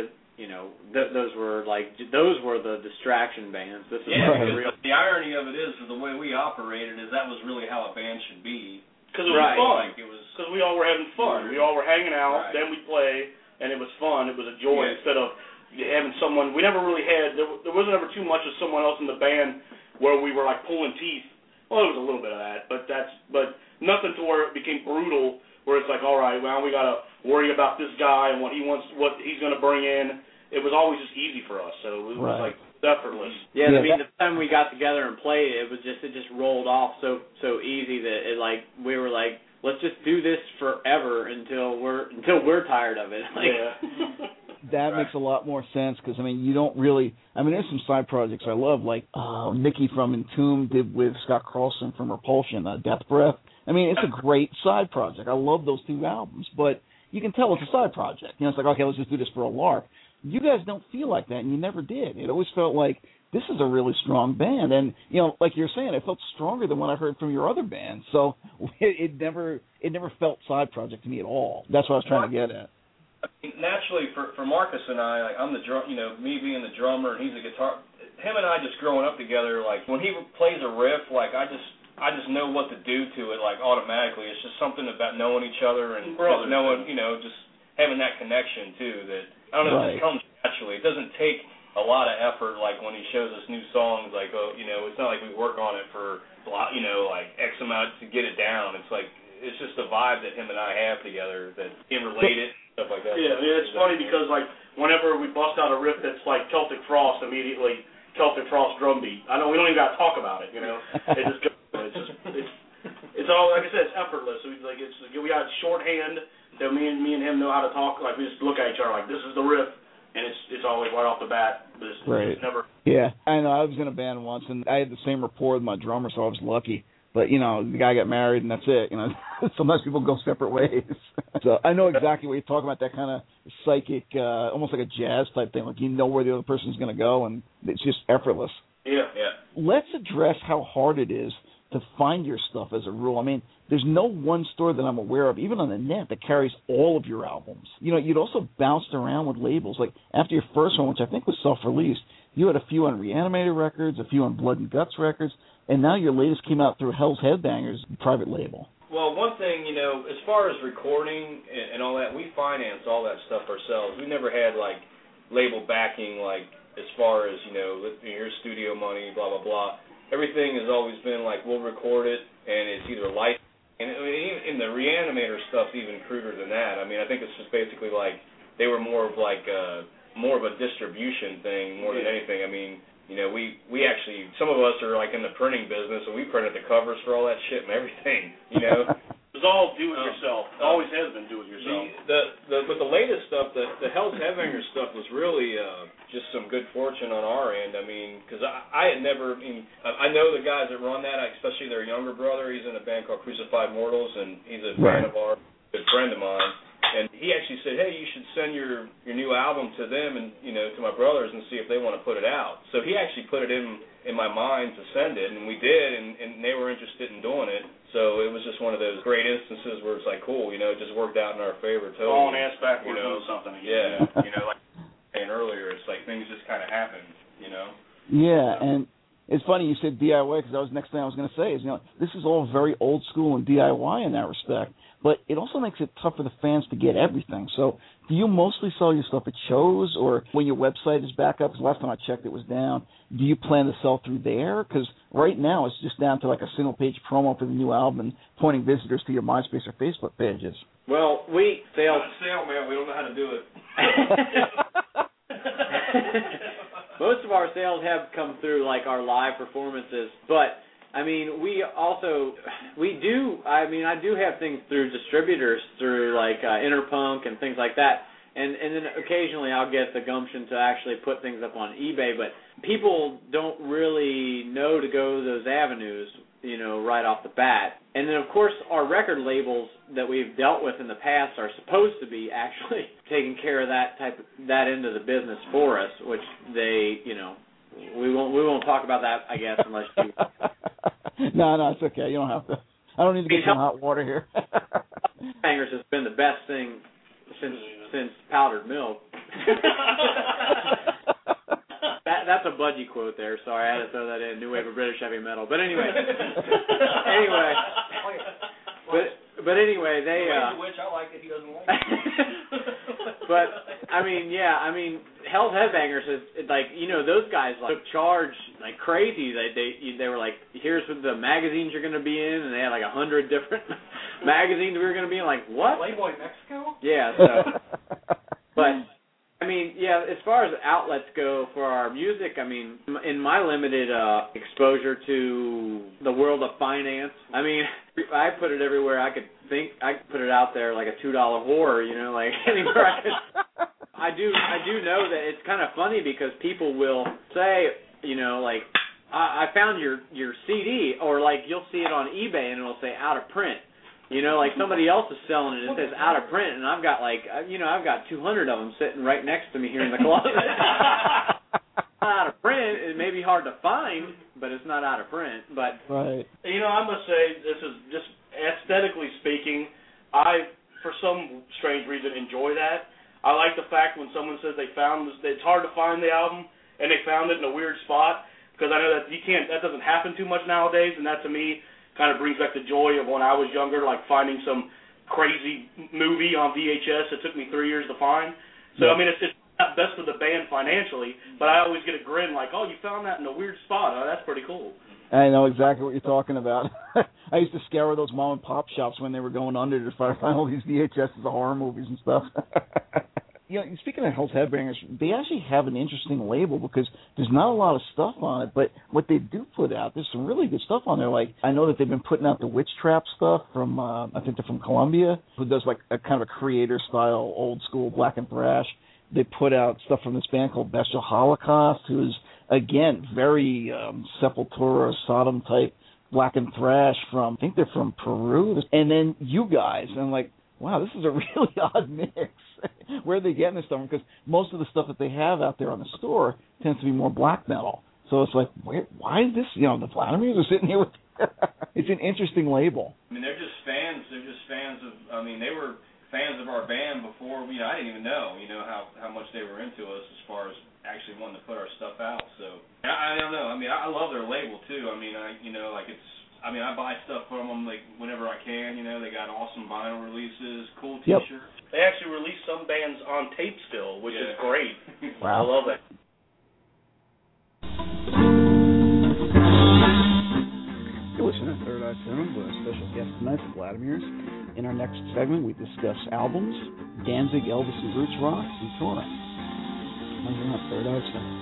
those were the distraction bands. This is real. The irony of it is the way we operated is that was really how a band should be. Because it was fun. Because we all were having fun. We all were hanging out. Then we'd play, and it was fun. It was a joy instead of having someone. We never really had. There wasn't ever too much of someone else in the band where we were like pulling teeth. Well, there was a little bit of that, but nothing to where it became brutal. Where it's like, all right, well, we gotta worry about this guy and what he wants, what he's gonna bring in. It was always just easy for us, so it was like effortless. Yeah, I mean, the time we got together and played, it just rolled off so easy that it like we were like, let's just do this forever until we're tired of it. That makes a lot more sense because, I mean, you don't really – I mean, there's some side projects I love, like Mickey from Entombed did with Scott Carlson from Repulsion, Death Breath. I mean, it's a great side project. I love those two albums, but you can tell it's a side project. You know, it's like, okay, let's just do this for a lark. You guys don't feel like that, and you never did. It always felt like this is a really strong band. And, you know, like you're saying, it felt stronger than what I heard from your other bands. So it never felt side project to me at all. That's what I was trying to get at. I mean, naturally, for Marcus and I, like, I'm the drum, you know, me being the drummer and he's the guitar. Him and I just growing up together, like when he plays a riff, like I just know what to do to it, like automatically. It's just something about knowing each other and knowing, you know, just having that connection too. That I don't know, it just comes naturally. It doesn't take a lot of effort, like when he shows us new songs. Like, oh, you know, it's not like we work on it for, you know, like X amount to get it down. It's like it's just a vibe that him and I have together that can relate it. Stuff like that. Yeah, it's funny because like whenever we bust out a riff that's like Celtic Frost, immediately Celtic Frost drum beat. I know we don't even got to talk about it, you know. It just goes. It's all like I said. It's effortless. We we got shorthand that me and him know how to talk. Like we just look at each other like this is the riff, and it's always right off the bat. But it's never. Yeah, I know. I was in a band once, and I had the same rapport with my drummer, so I was lucky. But, you know, the guy got married, and that's it. You know, sometimes people go separate ways. So I know exactly what you're talking about, that kind of psychic, almost like a jazz type thing. Like you know where the other person's going to go, and it's just effortless. Yeah. Let's address how hard it is to find your stuff as a rule. I mean, there's no one store that I'm aware of, even on the net, that carries all of your albums. You know, you'd also bounced around with labels. Like, after your first one, which I think was self-released, you had a few on Reanimator Records, a few on Blood and Guts Records, and now your latest came out through Hell's Headbangers private label. Well, one thing, you know, as far as recording and all that, we finance all that stuff ourselves. We never had, like, label backing, like, as far as, you know, your studio money, blah, blah, blah. Everything has always been, like, we'll record it, and it's either licensed. And even the Reanimator stuff's even cruder than that. I mean, I think it's just basically, like, they were more of, like, more of a distribution thing more than anything. I mean, you know, we actually, some of us are like in the printing business, and we printed the covers for all that shit and everything, you know. It's all do-it-yourself. Always has been do-it-yourself. But the latest stuff, the Hell's Headbanger stuff was really just some good fortune on our end. I mean, because I had never, I know the guys that run that, especially their younger brother. He's in a band called Crucified Mortals, and he's a fan of ours, a good friend of mine. And he actually said, hey, you should send your new album to them and, you know, to my brothers and see if they want to put it out. So he actually put it in my mind to send it, and we did, and they were interested in doing it. So it was just one of those great instances where it's like, cool, you know, it just worked out in our favor totally. All an ass backwards, you know, doing something again. Yeah, you know, like saying earlier, it's like things just kind of happen, you know. Yeah, and it's funny you said DIY, because that was the next thing I was going to say is, you know, this is all very old school and DIY in that respect, but it also makes it tough for the fans to get everything. So do you mostly sell your stuff at shows, or when your website is back up? Because last time I checked it was down. Do you plan to sell through there? Because right now it's just down to like a single-page promo for the new album and pointing visitors to your MySpace or Facebook pages. Well, we sales... Sale, man. We don't know how to do it. Most of our sales have come through, like, our live performances, but, I mean, I do have things through distributors, through, like, Interpunk and things like that, and then occasionally I'll get the gumption to actually put things up on eBay, but people don't really know to go those avenues, you know, right off the bat. And then, of course, our record labels that we've dealt with in the past are supposed to be actually taking care of that end of the business for us, which they, you know, we won't talk about that, I guess, unless you... No, it's okay. You don't have to. I don't need to get some hot water here. Hangers has been the best thing since powdered milk. That's a Budgie quote there. Sorry, I had to throw that in. New wave of British heavy metal. But anyway, but anyway, they. Which I like it. He doesn't like it. But I mean, Hell's Headbangers is like, you know, those guys like took charge like crazy. They were like, here's the magazines you're going to be in, and they had like 100 different magazines we were going to be in. Like what? Playboy Mexico. Yeah. So, but. I mean, yeah, as far as outlets go for our music, I mean, in my limited exposure to the world of finance, I mean, I put it everywhere I could think. I could put it out there like a $2 whore, you know, like anywhere I could. I do know that it's kind of funny because people will say, you know, like, I found your CD, or like you'll see it on eBay and it'll say out of print. You know, like somebody else is selling it. It says out of print, and I've got like, you know, I've got 200 of them sitting right next to me here in the closet. Out of print, it may be hard to find, but it's not out of print. But right. You know, I must say, this is just aesthetically speaking, I, for some strange reason, enjoy that. I like the fact when someone says they found this, it's hard to find the album, and they found it in a weird spot, because I know that that doesn't happen too much nowadays, and that to me kind of brings back the joy of when I was younger, like finding some crazy movie on VHS that took me 3 years to find. So, I mean, it's not best for the band financially, but I always get a grin like, oh, you found that in a weird spot. Oh, that's pretty cool. I know exactly what you're talking about. I used to scour those mom and pop shops when they were going under to find all these VHSs of horror movies and stuff. You know, speaking of Hell's Headbangers, they actually have an interesting label because there's not a lot of stuff on it, but what they do put out, there's some really good stuff on there. Like, I know that they've been putting out the Witch Trap stuff from, I think they're from Columbia, who does like a kind of a creator-style, old-school black and thrash. They put out stuff from this band called Bestial Holocaust, who's, again, very Sepultura, Sodom-type black and thrash from, I think they're from Peru. And then you guys, and I'm like, wow, this is a really odd mix. Where are they getting this stuff? Because most of the stuff that they have out there on the store tends to be more black metal. So it's like, why is this? You know, the Vladimirs are sitting here with It's an interesting label. I mean, they're just fans. They're just fans of. I mean, they were fans of our band before. I didn't even know. How much they were into us as far as actually wanting to put our stuff out. So I don't know. I mean, I love their label too. I mean, I buy stuff from them like whenever I can. They got awesome vinyl releases, cool T-shirts. Yep. They actually release some bands on tape still, which is great. Wow. I love it. You're listening to Third Eye Cinema with a special guest tonight from Vladimir's. In our next segment, we discuss albums, Danzig, Elvis, and Roots Rock, and touring. Right here on Third Eye Cinema.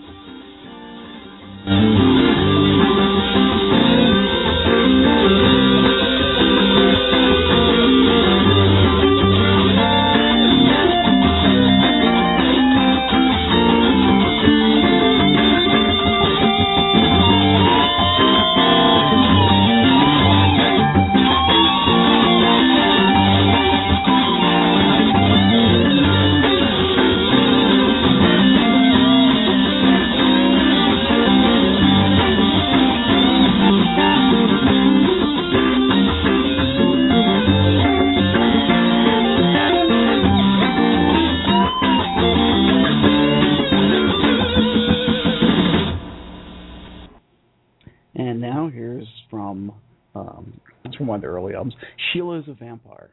One of the early albums, Sheila is a Vampire.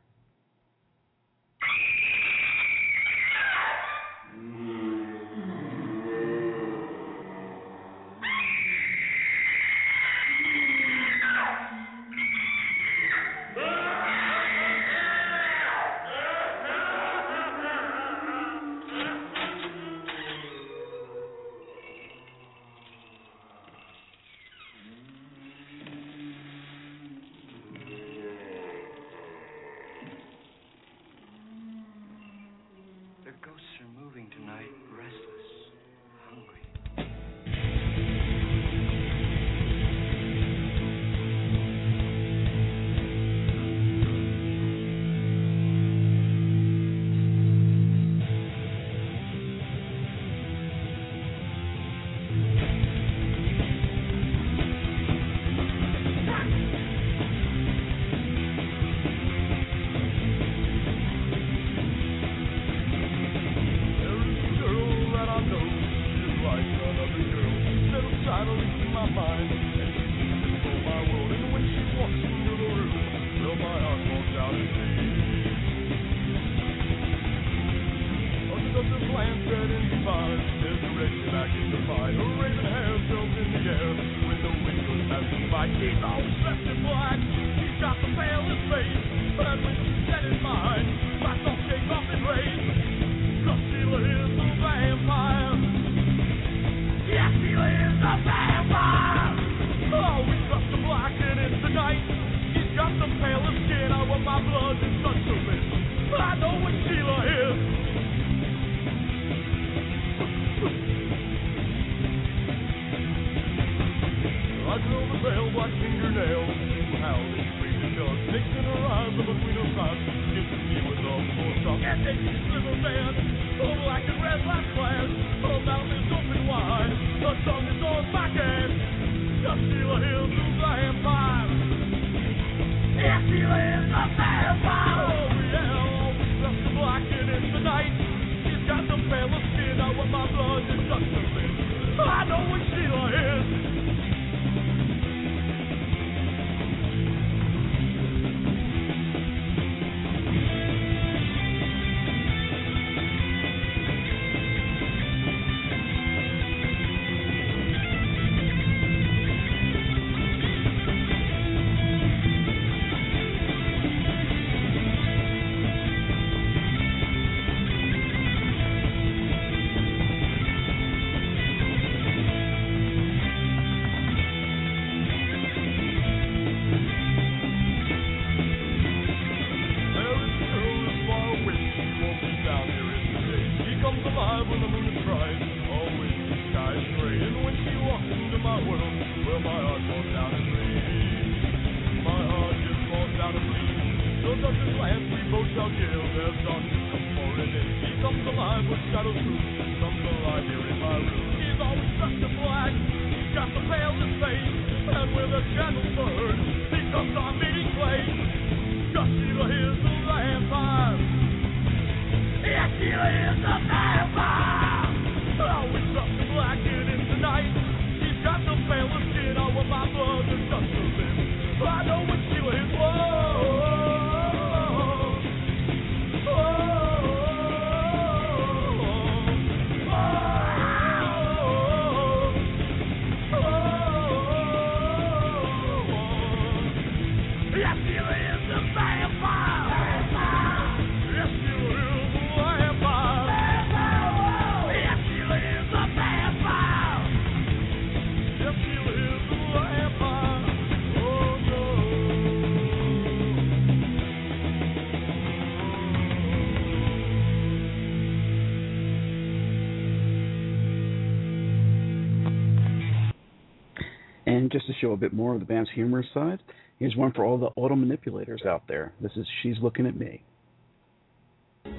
Got the pale in face, and with a gentle bird. And just to show a bit more of the band's humorous side, here's one for all the auto manipulators out there. This is She's Looking at Me. Hey,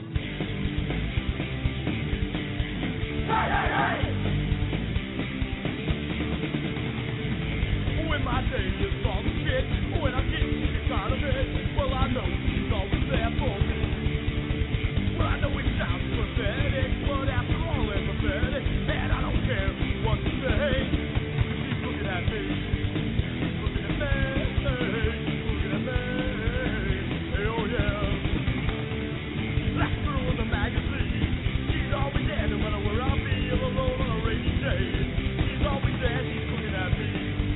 hey, hey! When my day is all the shit, when I'm getting sick out of it, well, I know she's always there for me. Well, I know it sounds pathetic, but after all, empathetic, and I don't care what you say. She's looking at me. She's looking at me. She's looking at me. Oh, yeah. That girl in the magazine. She's always there no matter where I'll be, alone on a rainy day. She's always there, she's looking at me.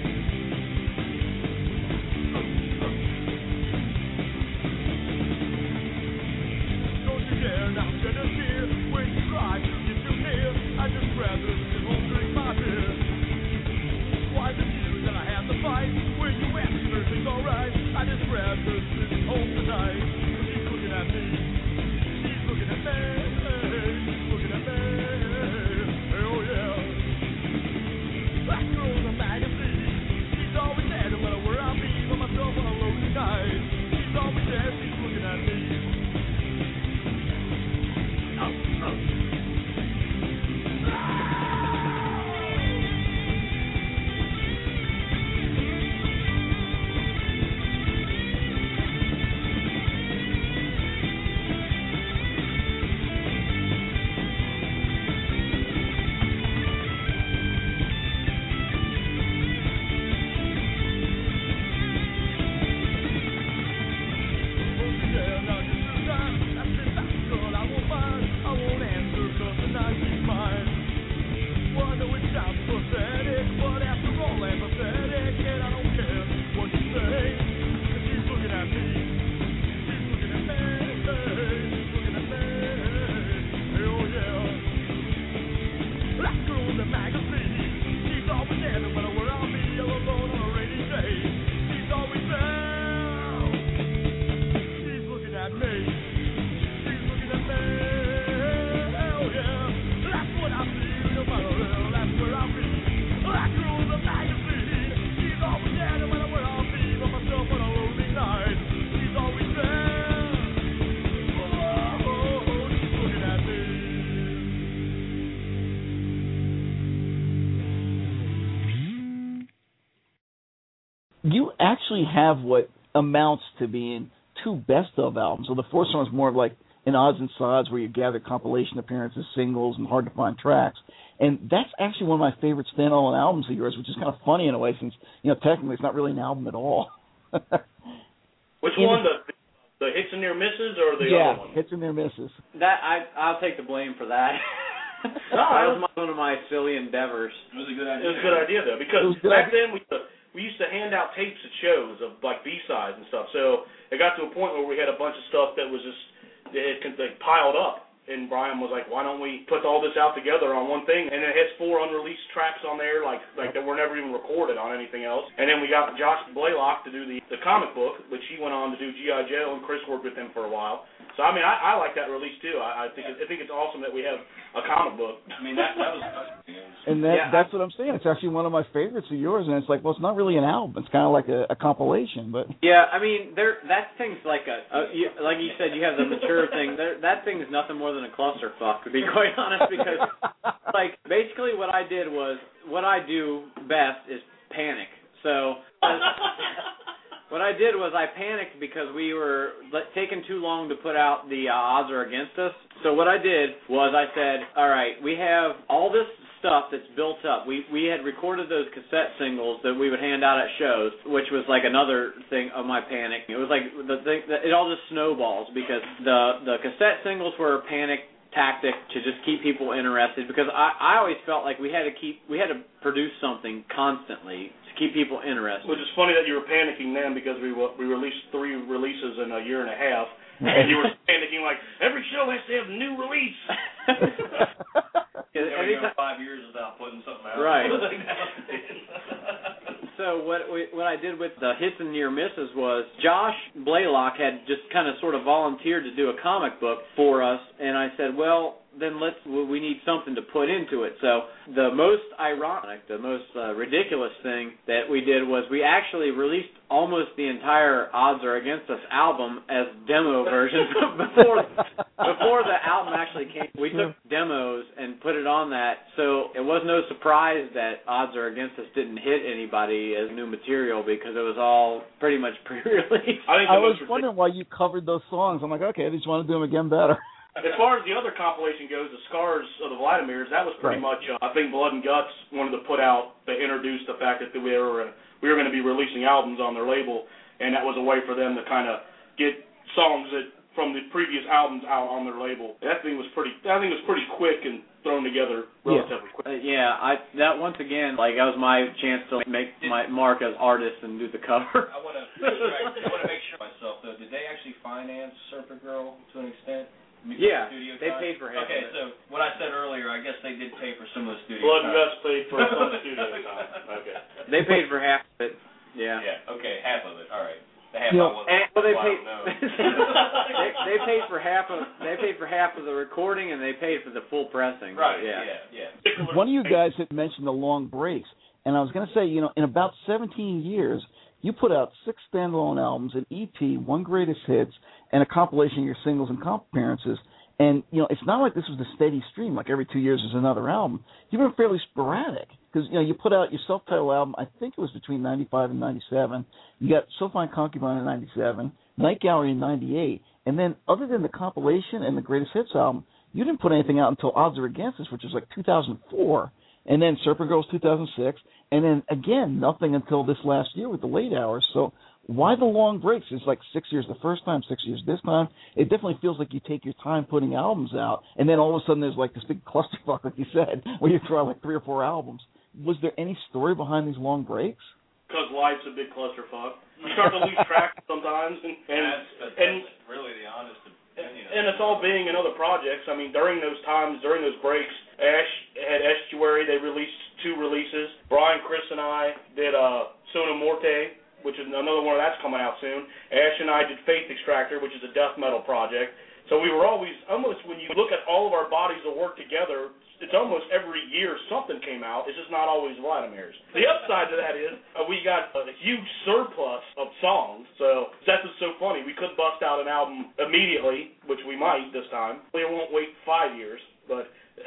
Don't you dare now shed a tear when you try to get too near. I'd just rather sit home, drink my beer. Why the tears that I have to fight when you ask me everything's alright? I'd just rather sit home tonight. She's looking at me. She's looking at me. She's looking at me. Oh yeah. That girl in the magazine. She's always there no matter where I'll be by myself on a lonely night. She's always there. She's looking at me. You actually have what amounts to being two best of albums. So the fourth song is more of like an odds and sods where you gather compilation appearances, singles, and hard to find tracks. And that's actually one of my favorite standalone albums of yours, which is kind of funny in a way since, technically it's not really an album at all. Which one? The hits and near misses or the other one? Yeah, hits and near misses. I'll take the blame for that. That was one of my silly endeavors. It was a good idea. It was a good idea though, because back then we used to hand out tapes at shows of like B-sides and stuff. So it got to a point where we had a bunch of stuff that was just it piled up. And Brian was like, why don't we put all this out together on one thing? And it has 4 unreleased tracks on there, like that were never even recorded on anything else. And then we got Josh Blaylock to do the comic book, which he went on to do G.I. Joe, and Chris worked with him for a while. So, I mean, I like that release, too. I think it's awesome that we have a comic book. I mean, that was... And that's what I'm saying. It's actually one of my favorites of yours, and it's like, well, it's not really an album. It's kind of like a compilation, but... Yeah, I mean, that thing's like like you said, you have the mature thing. That thing is nothing more than a clusterfuck, to be quite honest, because, like, basically what I did was, what I do best is panic. So... What I did was I panicked because we were taking too long to put out the Odds Are Against Us. So what I did was I said, all right, we have all this stuff that's built up. We had recorded those cassette singles that we would hand out at shows, which was like another thing of my panic. It was like it all just snowballs because the cassette singles were a panic tactic to just keep people interested, because I always felt like we had to produce something constantly to keep people interested. Which is funny that you were panicking then, because we released 3 releases in a year and a half, and you were panicking like every show has to have a new release. Every 5 years without putting something out. Right. So what I did with the hits and near misses was Josh Blaylock had just kind of sort of volunteered to do a comic book for us, and I said, well, then we need something to put into it. So the most ironic, the most ridiculous thing that we did was we actually released almost the entire Odds Are Against Us album as demo versions before the album actually came. We took demos and put it on that, so it was no surprise that Odds Are Against Us didn't hit anybody as new material, because it was all pretty much pre-released. I was wondering why you covered those songs. I'm like, okay, I just want to do them again better. As far as the other compilation goes, the Scars of the Vladimirs, that was pretty much, I think Blood and Guts wanted to put out, they introduced the fact that we were going to be releasing albums on their label, and that was a way for them to kind of get songs from the previous albums out on their label. That thing was pretty quick and thrown together relatively quick. That once again, like, that was my chance to make my mark as artist and do the cover. I want to make sure myself, though, did they actually finance Serpent Girl to an extent? Yeah, they paid for half of it. Okay, so what I said earlier, I guess they did pay for some of the studio Blood time. and Guts paid for some studio time. Okay. They paid for half of it. Yeah. Yeah. Okay, half of it. All right. The half they paid for half of the recording, and they paid for the full pressing. Right. Yeah. One of you guys had mentioned the long breaks, and I was going to say, in about 17 years, you put out 6 standalone albums, an EP, 1 greatest hits, and a compilation of your singles and comp appearances. And, it's not like this was the steady stream, like every 2 years there's another album. You've been fairly sporadic, because, you put out your self-titled album, I think it was between 95 and 97. You got So Fine Concubine in 97, Night Gallery in 98, and then other than the compilation and the greatest hits album, you didn't put anything out until Odds Are Against Us, which was like 2004, and then Serpent Girls 2006, and then, again, nothing until this last year with the Late Hours. So why the long breaks? It's like 6 years the first time, 6 years this time. It definitely feels like you take your time putting albums out, and then all of a sudden there's like this big clusterfuck, like you said, where you throw out like 3 or 4 albums. Was there any story behind these long breaks? Because life's a big clusterfuck. You start to lose track sometimes, and that's really the honest opinion. And it's all being in other projects. I mean, during those times, during those breaks, Ash had Estuary. They released 2 releases. Brian, Chris, and I did Sona Morte, which is another one that's coming out soon. Ash and I did Faith Extractor, which is a death metal project. So we were always, almost when you look at all of our bodies of work together, it's almost every year something came out. It's just not always Vladimir's. The upside to that is we got a huge surplus of songs. So that's what's so funny. We could bust out an album immediately, which we might this time. We won't wait 5 years, but...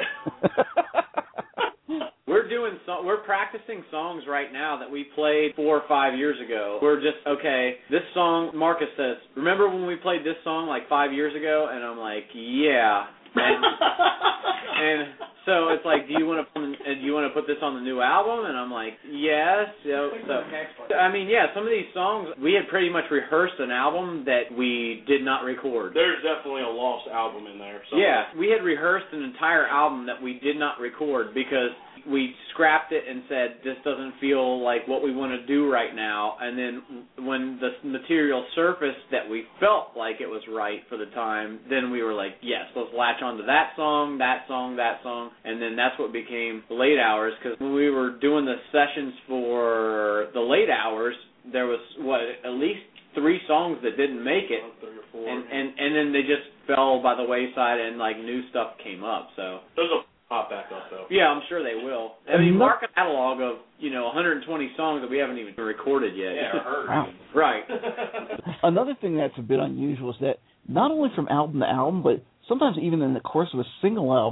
We're practicing songs right now that we played 4 or 5 years ago. We're just, okay, this song, Marcus says, remember when we played this song like 5 years ago? And I'm like, yeah. And so it's like, do you want to put this on the new album? And I'm like, yes. I mean, yeah, some of these songs, we had pretty much rehearsed an album that we did not record. There's definitely a lost album in there. Somewhere. Yeah, we had rehearsed an entire album that we did not record because we scrapped it and said, this doesn't feel like what we want to do right now. And then when the material surfaced that we felt like it was right for the time, then we were like, yes, let's latch onto that song, that song, that song. And then that's what became the Late Hours, because when we were doing the sessions for the Late Hours, there was, at least 3 songs that didn't make it. 3 or 4. And then they just fell by the wayside and, like, new stuff came up, so. Those will pop back up, though. Yeah, I'm sure they will. I mean, mark a catalog of, 120 songs that we haven't even recorded yet. Yeah, or heard. Wow. Right. Another thing that's a bit unusual is that not only from album to album, but sometimes even in the course of a single album,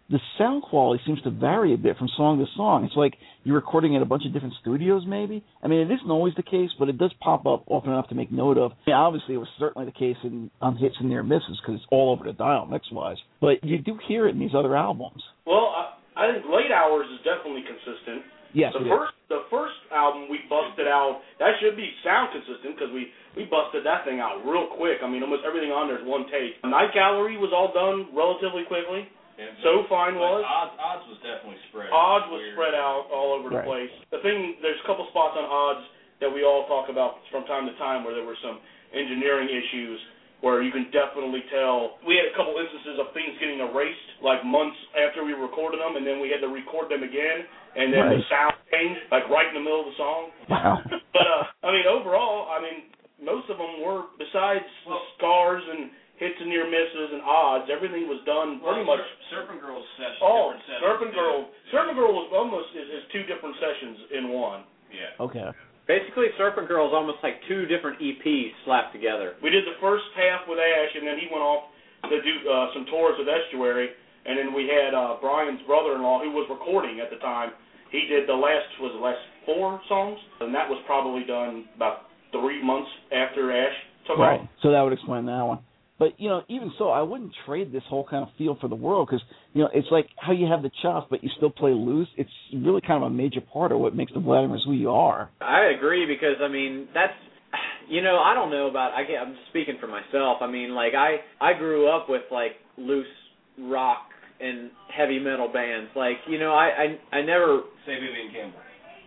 the sound quality seems to vary a bit from song to song. It's like you're recording at a bunch of different studios, maybe. I mean, it isn't always the case, but it does pop up often enough to make note of. I mean, obviously, it was certainly the case on Hits and Near Misses because it's all over the dial mix-wise. But you do hear it in these other albums. Well, I think Late Hours is definitely consistent. Yes, the first album we busted out, that should be sound consistent because we busted that thing out real quick. I mean, almost everything on there is one take. Night Gallery was all done relatively quickly. Yeah, So Fine was. Odds was definitely spread. Odds was spread out all over the place. The thing, there's a couple spots on Odds that we all talk about from time to time where there were some engineering issues where you can definitely tell. We had a couple instances of things getting erased like months after we recorded them, and then we had to record them again, and then the sound changed like right in the middle of the song. Wow. But, I mean, overall, I mean, most of them were, besides Scars and Hits and Near Misses and Odds, everything was done pretty much. Serpent Girl's session. Oh, different sessions. Serpent Girl was almost is two different sessions in one. Yeah. Okay. Basically, Serpent Girl is almost like two different EPs slapped together. We did the first half with Ash, and then he went off to do some tours with Estuary, and then we had Brian's brother-in-law, who was recording at the time. He did the last 4 songs, and that was probably done about 3 months after Ash took off. Right. So that would explain that one. But, even so, I wouldn't trade this whole kind of feel for the world because, it's like how you have the chops, but you still play loose. It's really kind of a major part of what makes the Vladimirs who you are. I agree because, I mean, that's, I don't know about, I'm just speaking for myself. I mean, like, I grew up with, like, loose rock and heavy metal bands. Like, I never... Say Vivian Campbell.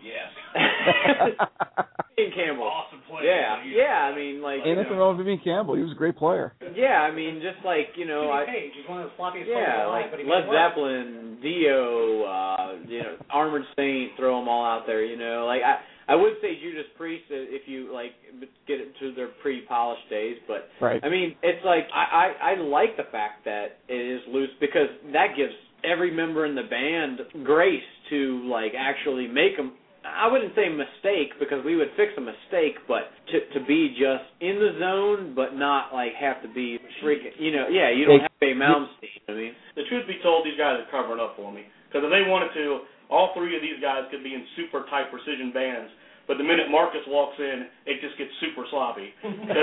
Yes. Vivian Campbell. Awesome player. Yeah, I mean, like... Ain't nothing wrong with Vivian Campbell. He was a great player. Yeah, I mean, just like, Jimmy Page is one of the sloppiest players alive, but he Led Zeppelin, Dio, Armored Saint, throw them all out there, Like, I would say Judas Priest if you, like, get it to their pre-polished days, but, I mean, it's like, I like the fact that it is loose because that gives every member in the band grace to, like, actually make them, I wouldn't say mistake because we would fix a mistake, but to be just in the zone but not, like, have to be freaking, you don't have to be Malmsteen, I mean. The truth be told, these guys are covering up for me because if they wanted to, all 3 of these guys could be in super tight precision bands, but the minute Marcus walks in, it just gets super sloppy.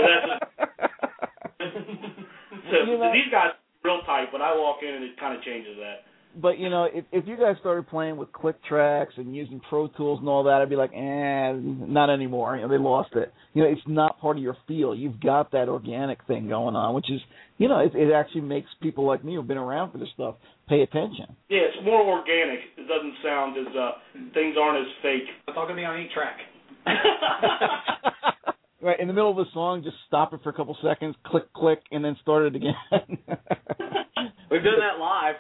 These guys are real tight, but I walk in and it kind of changes that. But, if you guys started playing with click tracks and using Pro Tools and all that, I'd be like, not anymore. They lost it. It's not part of your feel. You've got that organic thing going on, which is, it actually makes people like me who've been around for this stuff pay attention. Yeah, it's more organic. It doesn't sound as, things aren't as fake. It's all going to be on 8-track. Right, in the middle of the song, just stop it for a couple seconds, click, click, and then start it again. We've done that live.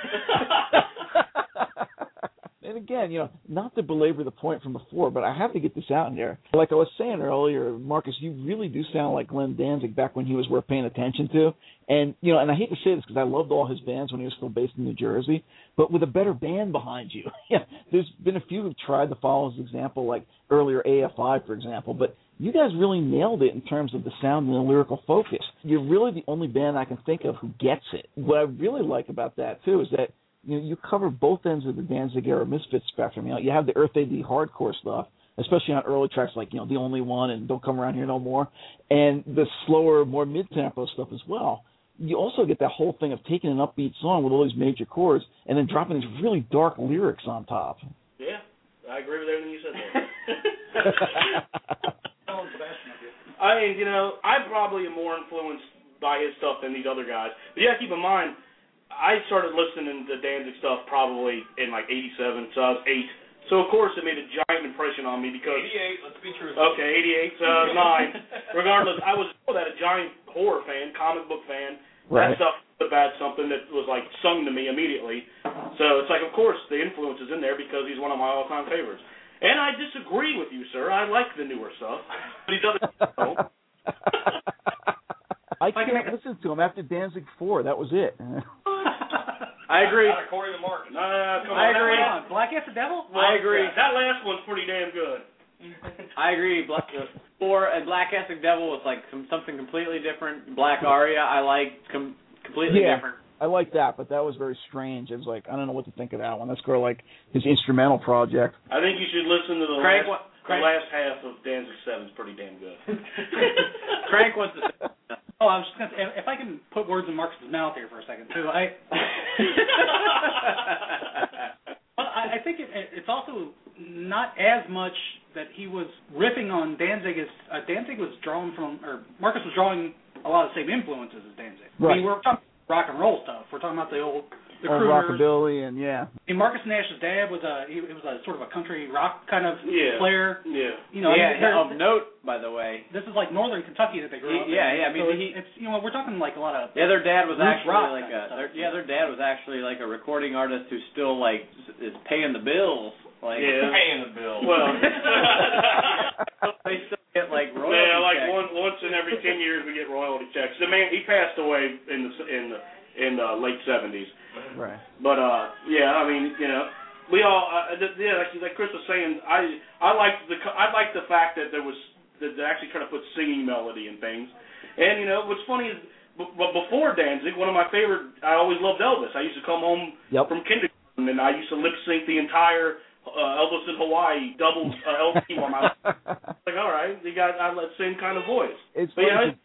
And again, not to belabor the point from before, but I have to get this out in there. Like I was saying earlier, Marcus, you really do sound like Glenn Danzig back when he was worth paying attention to. And, and I hate to say this because I loved all his bands when he was still based in New Jersey, but with a better band behind you. There's been a few who've tried to follow his example, like earlier AFI, for example, but you guys really nailed it in terms of the sound and the lyrical focus. You're really the only band I can think of who gets it. What I really like about that, too, is that you cover both ends of the Danzig era Misfits spectrum. You have the Earth AD hardcore stuff, especially on early tracks like, The Only One and Don't Come Around Here No More, and the slower, more mid-tempo stuff as well. You also get that whole thing of taking an upbeat song with all these major chords and then dropping these really dark lyrics on top. Yeah, I agree with everything you said there. I mean, I probably am more influenced by his stuff than these other guys. But yeah, keep in mind, I started listening to Danzig stuff probably in like 87, so I was 8. So, of course, it made a giant impression on me because... 88, let's be true. Okay, 88, 9. Regardless, I was before that a giant horror fan, comic book fan. Right. That stuff was about something that was, like, sung to me immediately. So it's like, of course, the influence is in there because he's one of my all-time favorites. And I disagree with you, sir. I like the newer stuff. But he doesn't know. I can't listen to him after Danzig 4. That was it. I agree. Not according to Marcus. I agree. Black As the Devil? Well, I agree. That last one's pretty damn good. I agree. Black As the Devil was like something completely different. Black Aria, I like completely different. I like that, but that was very strange. It was like, I don't know what to think of that one. That's sort of like his instrumental project. I think you should listen to the last half of Danzig 7 is pretty damn good. Crank wants to. Oh, I was just going to say, if I can put words in Marcus's mouth here for a second, too, I think it's also not as much that he was riffing on Danzig as Danzig was drawing from, or Marcus was drawing a lot of the same influences as Danzig. Right. I mean, we're talking rock and roll stuff. We're talking about the old Crooners. Rockabilly and I mean, Marcus Nash's dad was a sort of a country rock kind of player. Yeah. You know, of note, by the way. This is like northern Kentucky that they grew up in. Yeah. I mean, so it's we're talking like a lot of their dad was actually like their dad was actually like a recording artist who still like is paying the bills. Like paying the bills. Well, they still get like royalty yeah, like checks. once in every 10 years we get royalty checks. The man, he passed away in the late 70s. Right. But I mean, we all like Chris was saying, I like the fact that there was that they actually trying to put singing melody in things. And what's funny is before Danzig, one of my favorite, I always loved Elvis. I used to come home from kindergarten and I used to lip sync the entire Elvis in Hawaii double LP while I was like, all right, you got that same kind of voice. It's funny,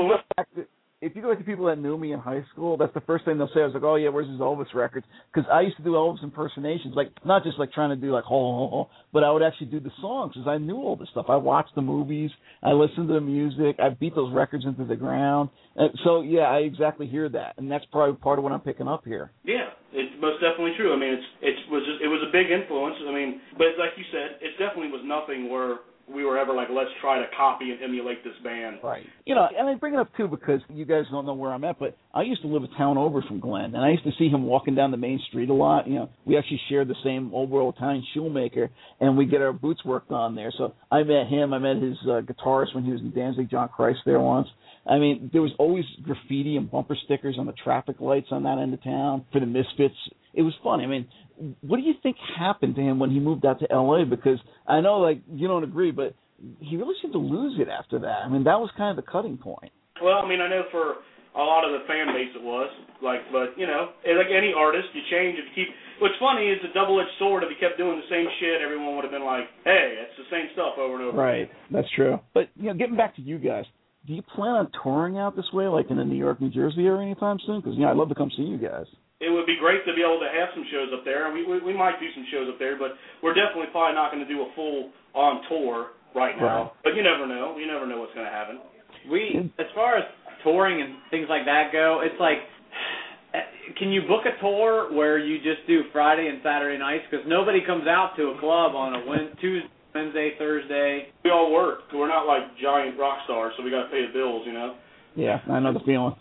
if you go back to people that knew me in high school, that's the first thing they'll say. I was like, oh, yeah, where's his Elvis records? Because I used to do Elvis impersonations, like not just like trying to do like, ho, but I would actually do the songs because I knew all this stuff. I watched the movies. I listened to the music. I beat those records into the ground. So, yeah, I exactly hear that, and that's probably part of what I'm picking up here. Yeah, it's most definitely true. I mean, it was a big influence. I mean, but like you said, it definitely was nothing where we were ever like, let's try to copy and emulate this band. Right. And I bring it up, too, because you guys don't know where I'm at, but I used to live a town over from Glenn, and I used to see him walking down the main street a lot. We actually shared the same old world Italian shoemaker, and we get our boots worked on there. So I met him. I met his guitarist when he was in Danzig, John Christ, there once. I mean, there was always graffiti and bumper stickers on the traffic lights on that end of town for the Misfits. It was fun. I mean, what do you think happened to him when he moved out to L.A.? Because I know, like, you don't agree, but he really seemed to lose it after that. I mean, that was kind of the cutting point. Well, I mean, I know for a lot of the fan base it was, like, but, like any artist, you change if you keep. What's funny is a double-edged sword. If you kept doing the same shit, everyone would have been like, hey, it's the same stuff over and over. Right, that's true. But, getting back to you guys, do you plan on touring out this way, like in the New York, New Jersey area anytime soon? Because, I'd love to come see you guys. It would be great to be able to have some shows up there. We might do some shows up there, but we're definitely probably not going to do a full-on tour right now. But you never know. You never know what's going to happen. As far as touring and things like that go, it's like, can you book a tour where you just do Friday and Saturday nights? Because nobody comes out to a club on a Tuesday, Wednesday, Thursday. We all work. We're not like giant rock stars, so we got to pay the bills, Yeah, I know the feeling.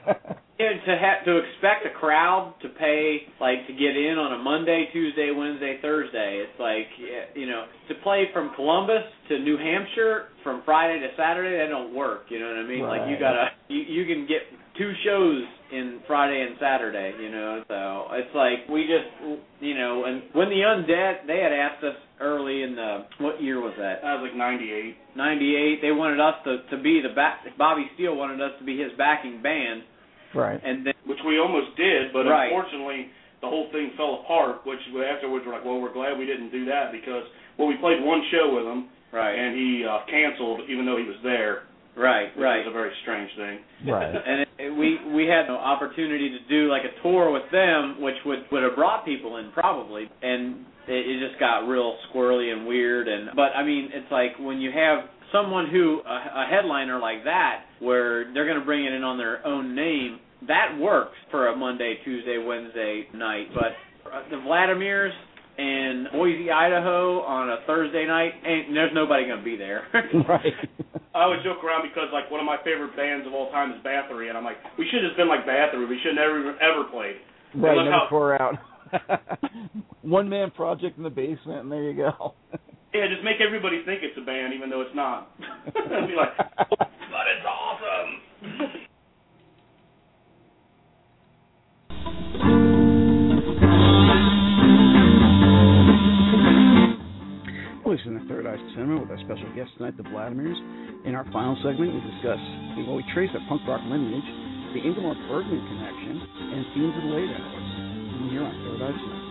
To expect a crowd to pay, like, to get in on a Monday, Tuesday, Wednesday, Thursday, it's like, to play from Columbus to New Hampshire from Friday to Saturday, that don't work, you know what I mean? Right. Like, you can get 2 shows in Friday and Saturday, so it's like, we just, and when the Undead, they had asked us early in what year was that? That was like 98. 98, they wanted us to be Bobby Steele wanted us to be his backing band. Right. And then, which we almost did, but unfortunately the whole thing fell apart, which afterwards we're like, well, we're glad we didn't do that because, we played one show with him, and he canceled even though he was there. Right. It was a very strange thing. Right. And we had no opportunity to do like a tour with them, which would have brought people in probably, and it just got real squirrely and weird. But I mean, it's like when you have someone who a headliner like that, where they're going to bring it in on their own name, that works for a Monday, Tuesday, Wednesday night. But the Vladimirs in Boise, Idaho on a Thursday night, there's nobody going to be there. Right. I would joke around because, like, one of my favorite bands of all time is Bathory, and I'm like, we should have been like Bathory. We should never ever played. Right, never tore out. One-man project in the basement, and there you go. Yeah, just make everybody think it's a band, even though it's not. Be like, oh, but it's awesome. Listen to Third Eye Cinema with our special guest tonight, the Vladimirs. In our final segment, we trace their punk rock lineage the Ingmar Bergman connection, and themes of the late hours. And here on Third Eye Cinema.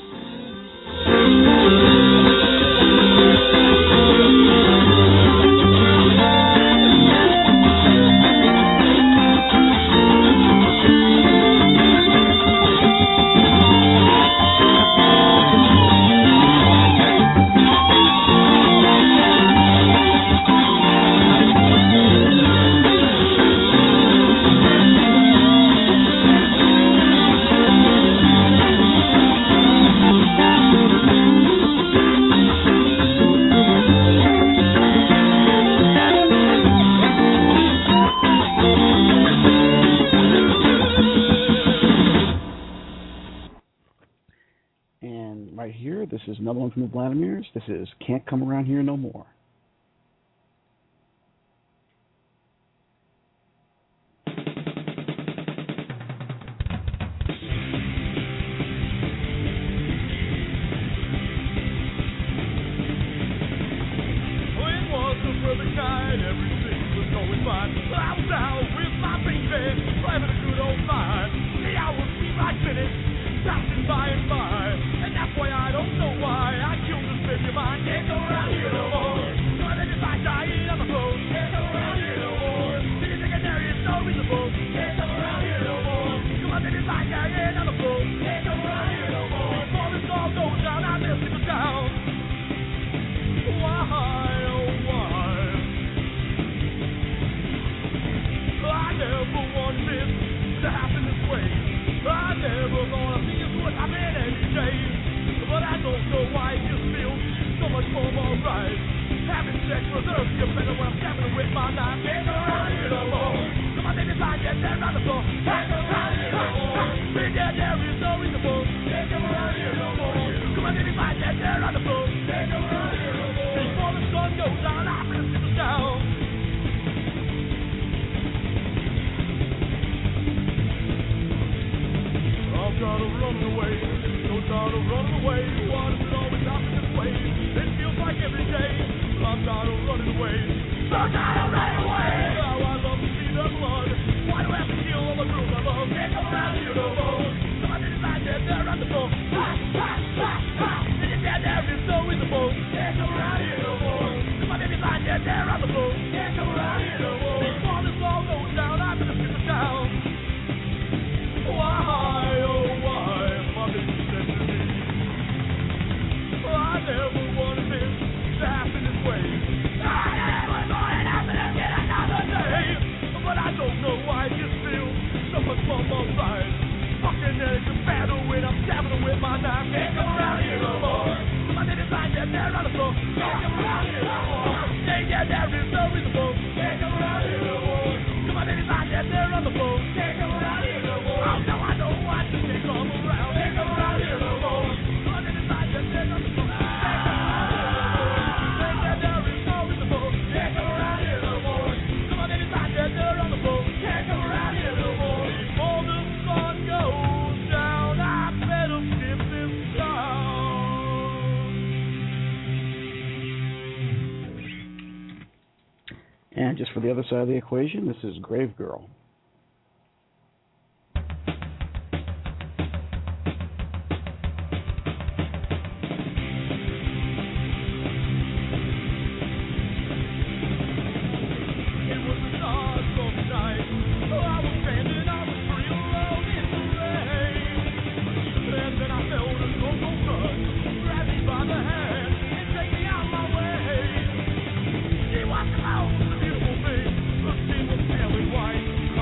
This is another one from the Vladimirs. This is Can't Come Around Here No More. And just for the other side of the equation, this is Grave Girl. She was the most beautiful thing, but she was pale and white.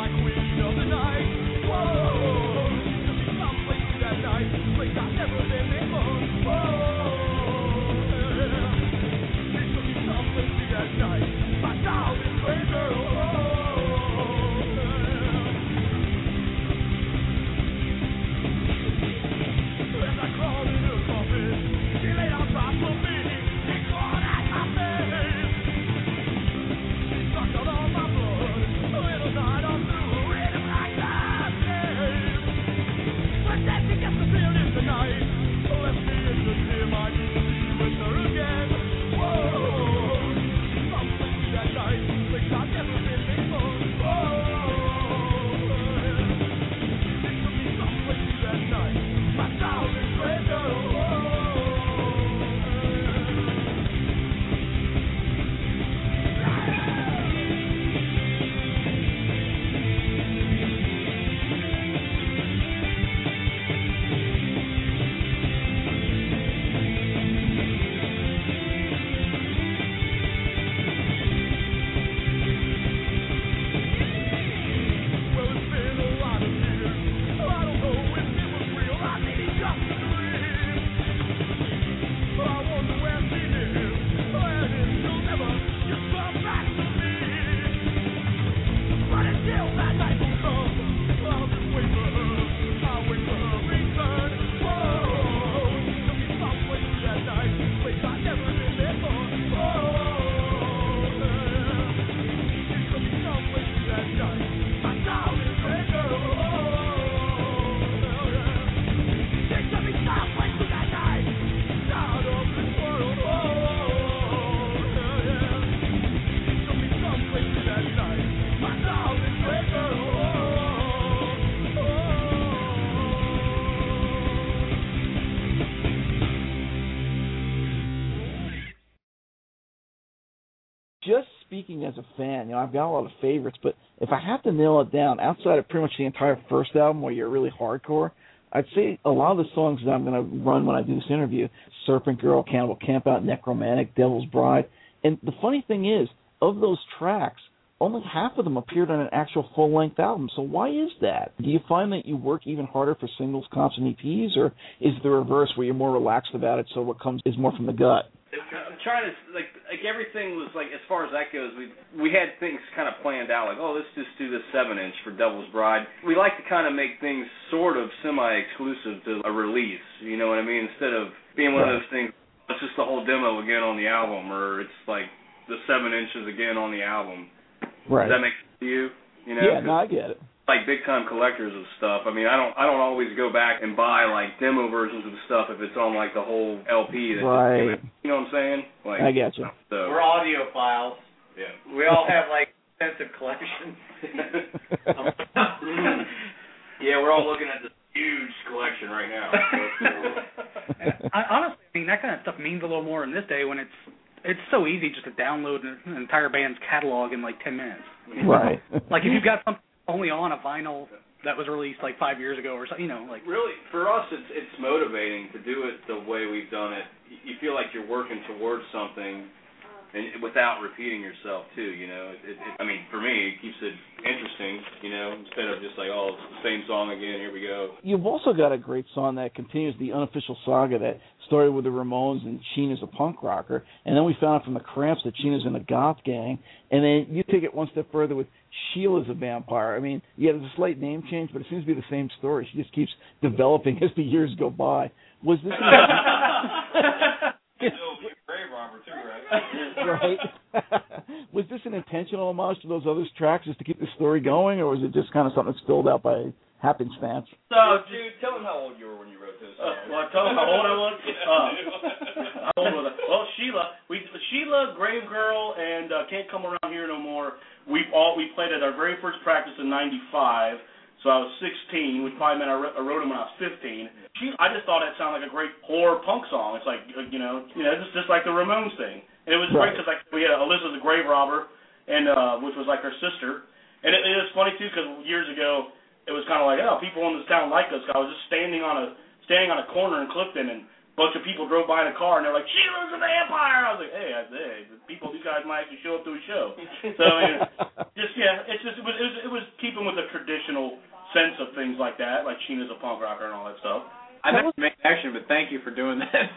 speaking as a fan, I've got a lot of favorites, but if I have to nail it down, outside of pretty much the entire first album where you're really hardcore, I'd say a lot of the songs that I'm going to run when I do this interview, Serpent Girl, Cannibal Campout, Necromantic, Devil's Bride, and the funny thing is, of those tracks, only half of them appeared on an actual full-length album. So why is that? Do you find that you work even harder for singles, comps, and EPs, or is it the reverse where you're more relaxed about it, so what comes is more from the gut? I'm trying to, like everything was, like, as far as that goes, we had things kind of planned out, like, let's just do this 7-inch for Devil's Bride. We like to kind of make things sort of semi-exclusive to a release, you know what I mean? Instead of being one of those things, it's just the whole demo again on the album, or it's like the 7 inches again on the album. Right. Does that make sense to you? Yeah, no, I get it. Like big time collectors of stuff. I mean, I don't always go back and buy like demo versions of stuff if it's on like the whole LP. Right. You know what I'm saying? Like, I get you. So. We're audiophiles. Yeah. We all have like extensive collections. Yeah, we're all looking at this huge collection right now. Honestly, I mean, that kind of stuff means a little more in this day when it's so easy just to download an entire band's catalog in like 10 minutes. Right. Like if you've got something only on a vinyl that was released like 5 years ago or something, like. Really, for us, it's motivating to do it the way we've done it. You feel like you're working towards something, and without repeating yourself too. I mean, for me, it keeps it interesting. Instead of just like, it's the same song again. Here we go. You've also got a great song that continues the unofficial saga that started with the Ramones and Sheena's a punk rocker, and then we found out from the Cramps that Sheena's in a goth gang, and then you take it one step further with Sheila's a vampire. I mean, yeah, there's a slight name change, but it seems to be the same story. She just keeps developing as the years go by. Was this? Grave robber too, right? Right. Was this an intentional homage to those other tracks just to keep the story going, or was it just kind of something that's filled out by happenstance? So, dude, tell them how old you were when you wrote this. Tell them how old I was? How old was I? Well, Sheila, Grave Girl, and Can't Come Around Here No More, we played at our very first practice in '95. So I was 16, which probably meant I wrote them when I was 15. I just thought that sounded like a great horror punk song. It's like, it's just like the Ramones thing. And it was great because we had Alyssa the Grave Robber, and which was like her sister. And it was funny too because years ago it was kind of like, people in this town like us. I was just standing on a corner in Clifton, and a bunch of people drove by in a car, and they're like, Sheila's a vampire. I was like, hey, these guys might actually show up to a show. So I mean, it was keeping with the traditional sense of things like that, like Sheena's a punk rocker and all that stuff. I never made action, but thank you for doing that.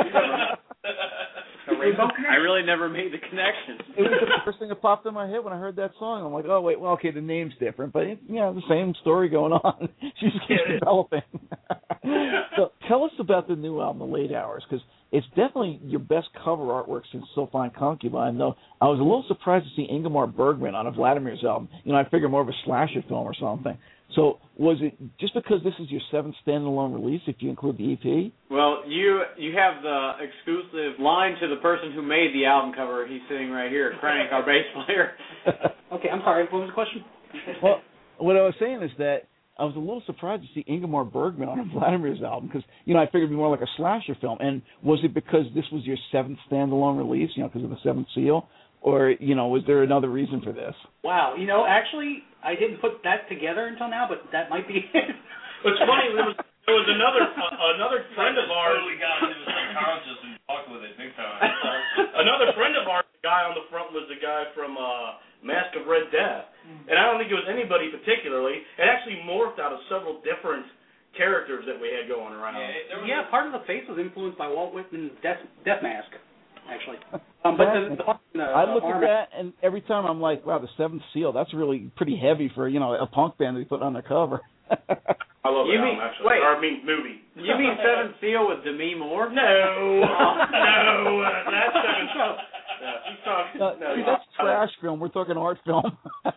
I really never made the connection. It was the first thing that popped in my head when I heard that song. I'm like, oh, wait, well, okay, the name's different, but, the same story going on. She just keeps developing. So tell us about the new album, The Late Hours, because it's definitely your best cover artwork since So Fine Concubine, though I was a little surprised to see Ingmar Bergman on a Vladimir's album. I figured more of a slasher film or something. So was it just because this is your 7th standalone release, if you include the EP? Well, you have the exclusive line to the person who made the album cover. He's sitting right here, Crank, our bass player. Okay, I'm sorry. What was the question? Well, what I was saying is that I was a little surprised to see Ingmar Bergman on Vladimir's album because, I figured it'd be more like a slasher film. And was it because this was your 7th standalone release, because of the 7th seal? Or, was there another reason for this? Wow. Actually, I didn't put that together until now, but that might be it. It's funny. There was another friend of ours. Totally got into the subconscious and talked with it big time. Another friend of ours, the guy on the front was the guy from Mask of Red Death. And I don't think it was anybody particularly. It actually morphed out of several different characters that we had going around. Yeah, part of the face was influenced by Walt Whitman's Death Mask, actually. But I look at that, and every time I'm like, wow, the 7th seal, that's really pretty heavy for, a punk band to be put on their cover. I love that album, actually. Wait. Or, movie. You mean 7th Seal with Demi Moore? No, that's 7th Seal. See, that's trash film. We're talking art film.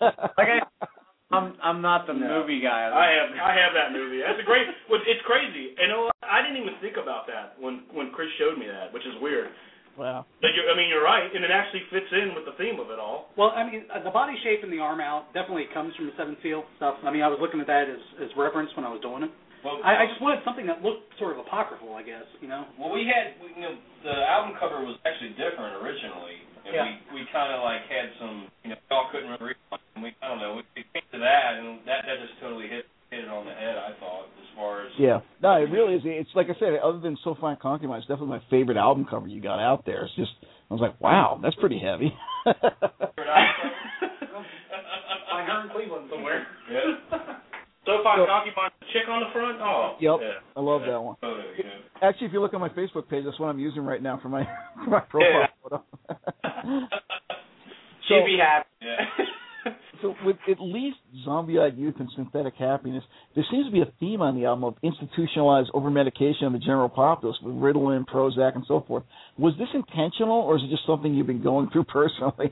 I'm not the movie guy. I have that movie. That's a great. It's crazy. I didn't even think about that when Chris showed me that, which is weird. Wow. But you're right, and it actually fits in with the theme of it all. Well, the body shape and the arm out definitely comes from the 7th Seal stuff. I was looking at that as reference when I was doing it. Well, I just wanted something that looked sort of apocryphal, I guess, Well, we had, the album cover was actually different originally. And we kind of like had some, you know, we all couldn't really read on it. And I don't know, we came to that, and that just totally hit it on the head, I thought, as far as... Yeah. No, it really is. It's like I said, other than So Fine Concubine, it's definitely my favorite album cover you got out there. It's just, I was like, wow, that's pretty heavy. By Hearn Cleveland somewhere. Yeah. So Fine Concubine, chick on the front? Oh. Yep. Yeah. I love that one. Photo, you know. Actually, if you look on my Facebook page, that's what I'm using right now for my profile photo. She'd be happy. Yeah. So with at least Zombie-Eyed Youth and Synthetic Happiness, there seems to be a theme on the album of institutionalized over-medication of the general populace with Ritalin, Prozac, and so forth. Was this intentional, or is it just something you've been going through personally?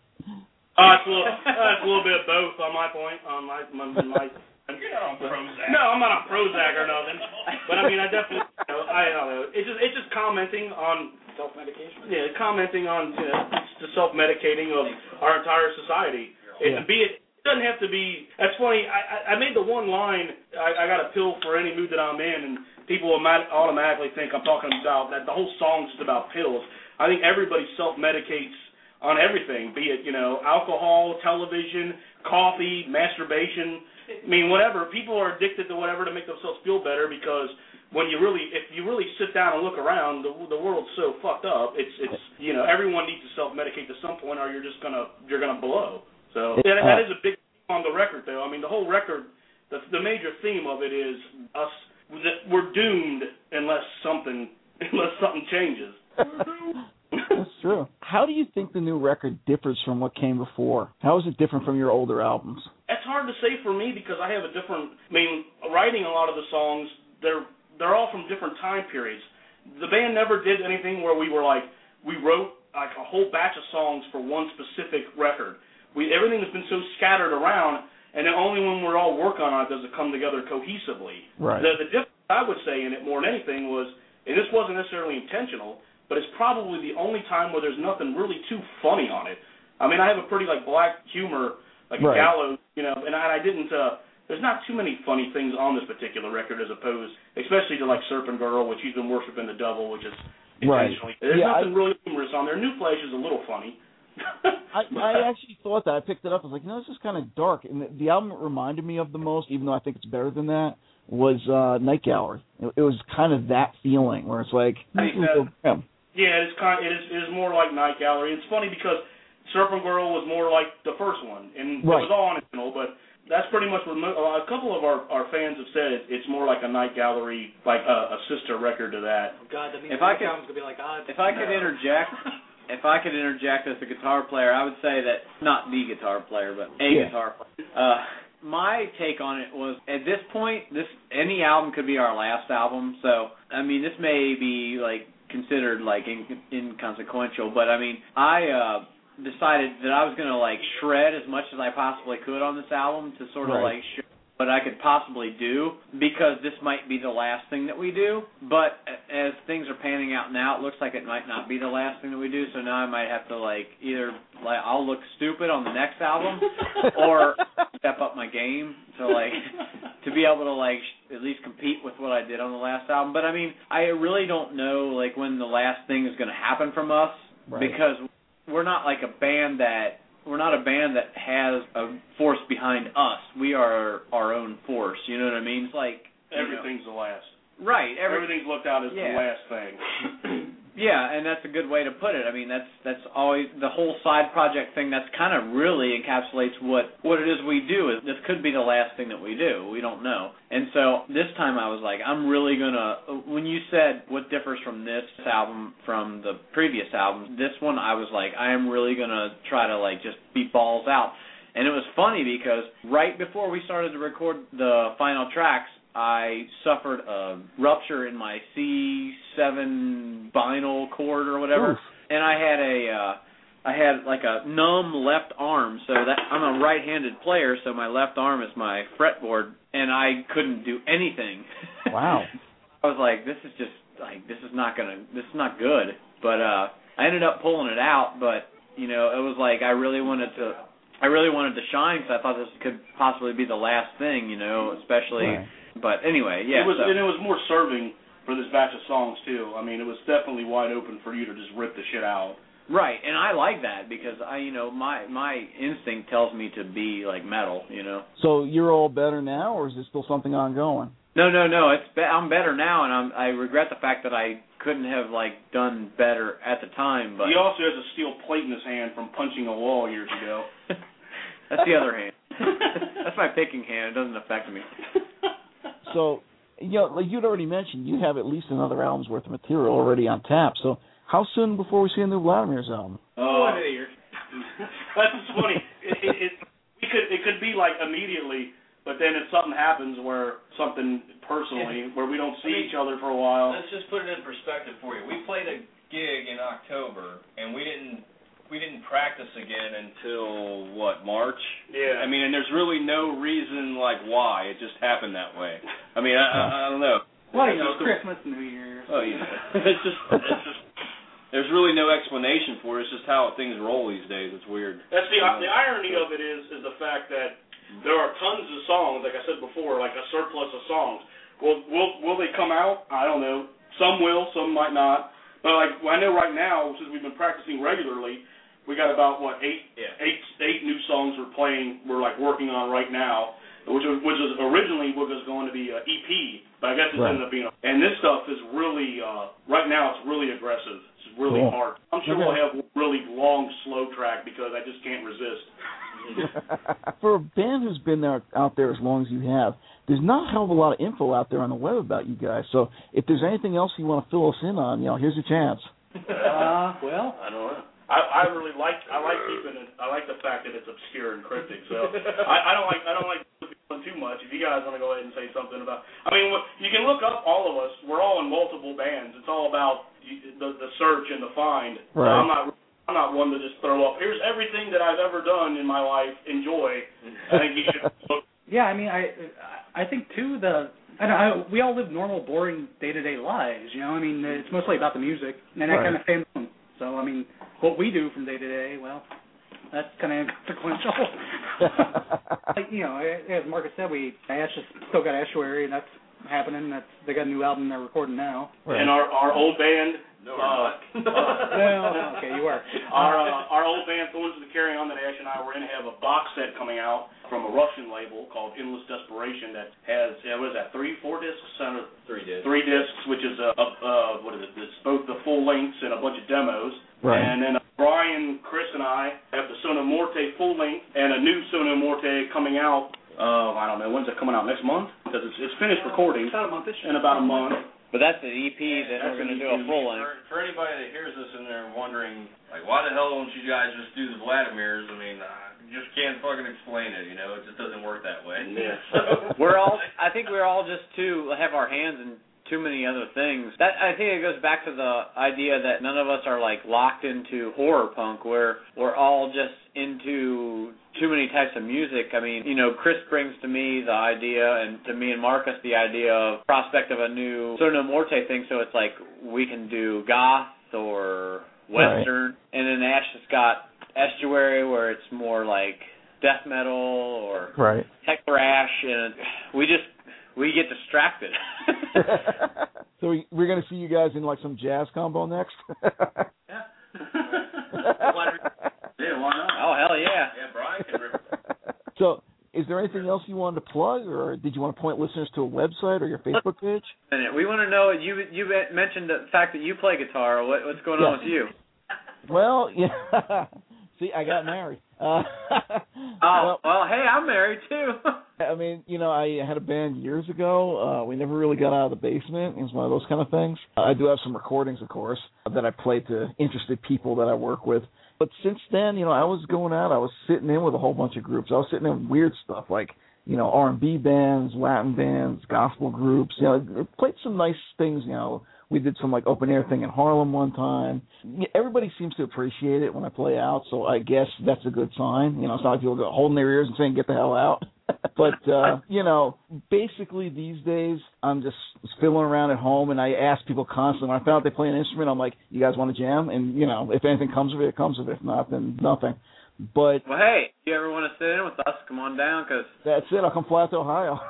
It's a little bit of both on my point. On my You're not on Prozac. No, I'm not on Prozac or nothing. But I mean, I definitely, I don't know. It's just commenting on Self-medication. Yeah, commenting on the self-medicating of our entire society. It doesn't have to be. That's funny. I made the one line. I got a pill for any mood that I'm in, and people automatically think I'm talking about that. The whole song's just about pills. I think everybody self-medicates on everything, be it alcohol, television, coffee, masturbation. I mean, whatever. People are addicted to whatever to make themselves feel better because if you really sit down and look around, the world's so fucked up. It's everyone needs to self-medicate to some point, or you're gonna blow. So that is a big theme on the record, though. I mean, the whole record, the major theme of it is us. We're doomed unless something changes. That's true. How do you think the new record differs from what came before? How is it different from your older albums? It's hard to say for me because I have a different. I mean, writing a lot of the songs, they're all from different time periods. The band never did anything where we wrote like a whole batch of songs for one specific record. Everything has been so scattered around, and then only when we're all working on it does it come together cohesively. Right. The difference I would say in it more than anything was, and this wasn't necessarily intentional, but it's probably the only time where there's nothing really too funny on it. I mean, I have a pretty black humor, like a gallows, and I didn't. There's not too many funny things on this particular record, as opposed, especially to Serpent Girl, which he's been worshiping the devil, which is intentionally. Right. There's nothing really humorous on there. New Flesh is a little funny. I actually thought that. I picked it up. I was like, this is kind of dark. And the album it reminded me of the most, even though I think it's better than that, was Night Gallery. It was kind of that feeling where it's like, yeah, it is more like Night Gallery. It's funny because Serpent Girl was more like the first one, and it was all original, but that's pretty much what a couple of our fans have said. It's more like a Night Gallery, like a sister record to that. Oh, God, that means if I could be like, if I could interject as a guitar player, I would say that, not the guitar player, but guitar player. My take on it was, at this point, any album could be our last album. So, I mean, this may be considered inconsequential, but I mean, I decided that I was going to shred as much as I possibly could on this album to sort of show what I could possibly do, because this might be the last thing that we do. But as things are panning out now, it looks like it might not be the last thing that we do. So now I might have to either I'll look stupid on the next album, or step up my game to be able to at least compete with what I did on the last album. But I mean, I really don't know when the last thing is going to happen from us, because we're not we're not a band that has a force behind us. We are our own force. You know what I mean? It's everything's the last. Right. Everything's looked out as the last thing. Yeah, and that's a good way to put it. I mean, that's always the whole side project thing. That's kind of really encapsulates what it is we do. This could be the last thing that we do. We don't know. And so this time I was like, I'm really gonna. When you said what differs from this album from the previous albums, this one I was like, I am really gonna try to just be balls out. And it was funny because right before we started to record the final tracks, I suffered a rupture in my C7 spinal cord or whatever. Oof. And I had a numb left arm, so that I'm a right-handed player, so my left arm is my fretboard, and I couldn't do anything. Wow. I was like, this is not good. But I ended up pulling it out, but it was like I really wanted to shine, because I thought this could possibly be the last thing, especially. Right. But anyway, yeah. And it was more serving for this batch of songs too. I mean, it was definitely wide open for you to just rip the shit out. Right, and I like that because my instinct tells me to be like metal, So you're all better now, or is it still something ongoing? No. I'm better now, and I regret the fact that I couldn't have done better at the time. But he also has a steel plate in his hand from punching a wall years ago. That's the other hand. That's my picking hand. It doesn't affect me. So, like you'd already mentioned, you have at least another album's worth of material already on tap. So, how soon before we see a new Vladimir's album? Oh, that's funny. It could be immediately, but then if something happens where we don't see each other for a while. Let's just put it in perspective for you. We played a gig in October, and we didn't practice again until March? Yeah. I mean, and there's really no reason why. It just happened that way. I mean, I don't know. Well, Christmas, New Year's. Oh, it's just there's really no explanation for it. It's just how things roll these days. It's weird. That's the irony of it is the fact that there are tons of songs, like I said before, like a surplus of songs. Will they come out? I don't know. Some will, some might not. But I know right now, since we've been practicing regularly, we got about eight new songs we're working on right now, which was originally what was going to be an EP, but I guess it's ended up being. And this stuff is really right now it's really aggressive. It's really hard. I'm sure we'll have a really long slow track because I just can't resist. For a band who's been out there as long as you have, there's not a hell of a lot of info out there on the web about you guys. So if there's anything else you want to fill us in on, here's your chance. Well, I don't know. I really like keeping it. I like the fact that it's obscure and cryptic. So I don't like too much. If you guys want to go ahead and say something about, you can look up all of us. We're all in multiple bands. It's all about the search and the find. Right. So I'm not one to just throw up. Here's everything that I've ever done in my life. Enjoy. I think you should look. Yeah, I think too we all live normal, boring day-to-day lives. It's mostly about the music and that kind of fandom. So what we do from day to day, well, that's kind of inconsequential. As Marcus said, still got Estuary, and that's happening. They got a new album they're recording now. Right. And our old band. No, we're not. Well, okay, you are. Our old band, Thorns of the Carry On, that Ash and I were in, have a box set coming out from a Russian label called Endless Desperation that has, 3-4 discs? 3 discs. 3 discs, which is it's both the full lengths and a bunch of demos. Right. And then Brian, Chris, and I have the Sono Morte full length and a new Sono Morte coming out. I don't know, when's it coming out? Next month? Because it's finished recording. About a month-ish. In about a month. But that's the EP that we're going to do a full length. For anybody that hears this and they're wondering, why the hell don't you guys just do the Vladimirs? You just can't fucking explain it, It just doesn't work that way. Yeah. I think we're all just have our hands in too many other things. I think it goes back to the idea that none of us are locked into horror punk, where we're all just into too many types of music. Chris brings to me the idea, and to me and Marcus the idea of prospect of a new Sono Morte thing, so it's we can do goth or western, and then Ash has got Estuary where it's more death metal or tech thrash, and we get distracted. So we're going to see you guys in some jazz combo next? Yeah. Yeah, why not? Oh, hell yeah. Yeah, Brian can rip. So is there anything else you wanted to plug, or did you want to point listeners to a website or your Facebook page? We want to know, you mentioned the fact that you play guitar. What's going on with you? Well, yeah. See, I got married. Well, hey, I'm married too. I had a band years ago. We never really got out of the basement. It was one of those kind of things. I do have some recordings, of course, that I played to interested people that I work with. But since then, I was going out. I was sitting in with a whole bunch of groups. I was sitting in with weird stuff like, R&B bands, Latin bands, gospel groups. Played some nice things, We did some open air thing in Harlem one time. Everybody seems to appreciate it when I play out, so I guess that's a good sign. It's not like people go holding their ears and saying, get the hell out. But, basically these days I'm just fiddling around at home, and I ask people constantly. When I found out they play an instrument, I'm like, you guys want to jam? And, if anything comes of it, it comes of it. If not, then nothing. But well, hey, if you ever want to sit in with us, come on down, because that's it. I'll come fly out to Ohio.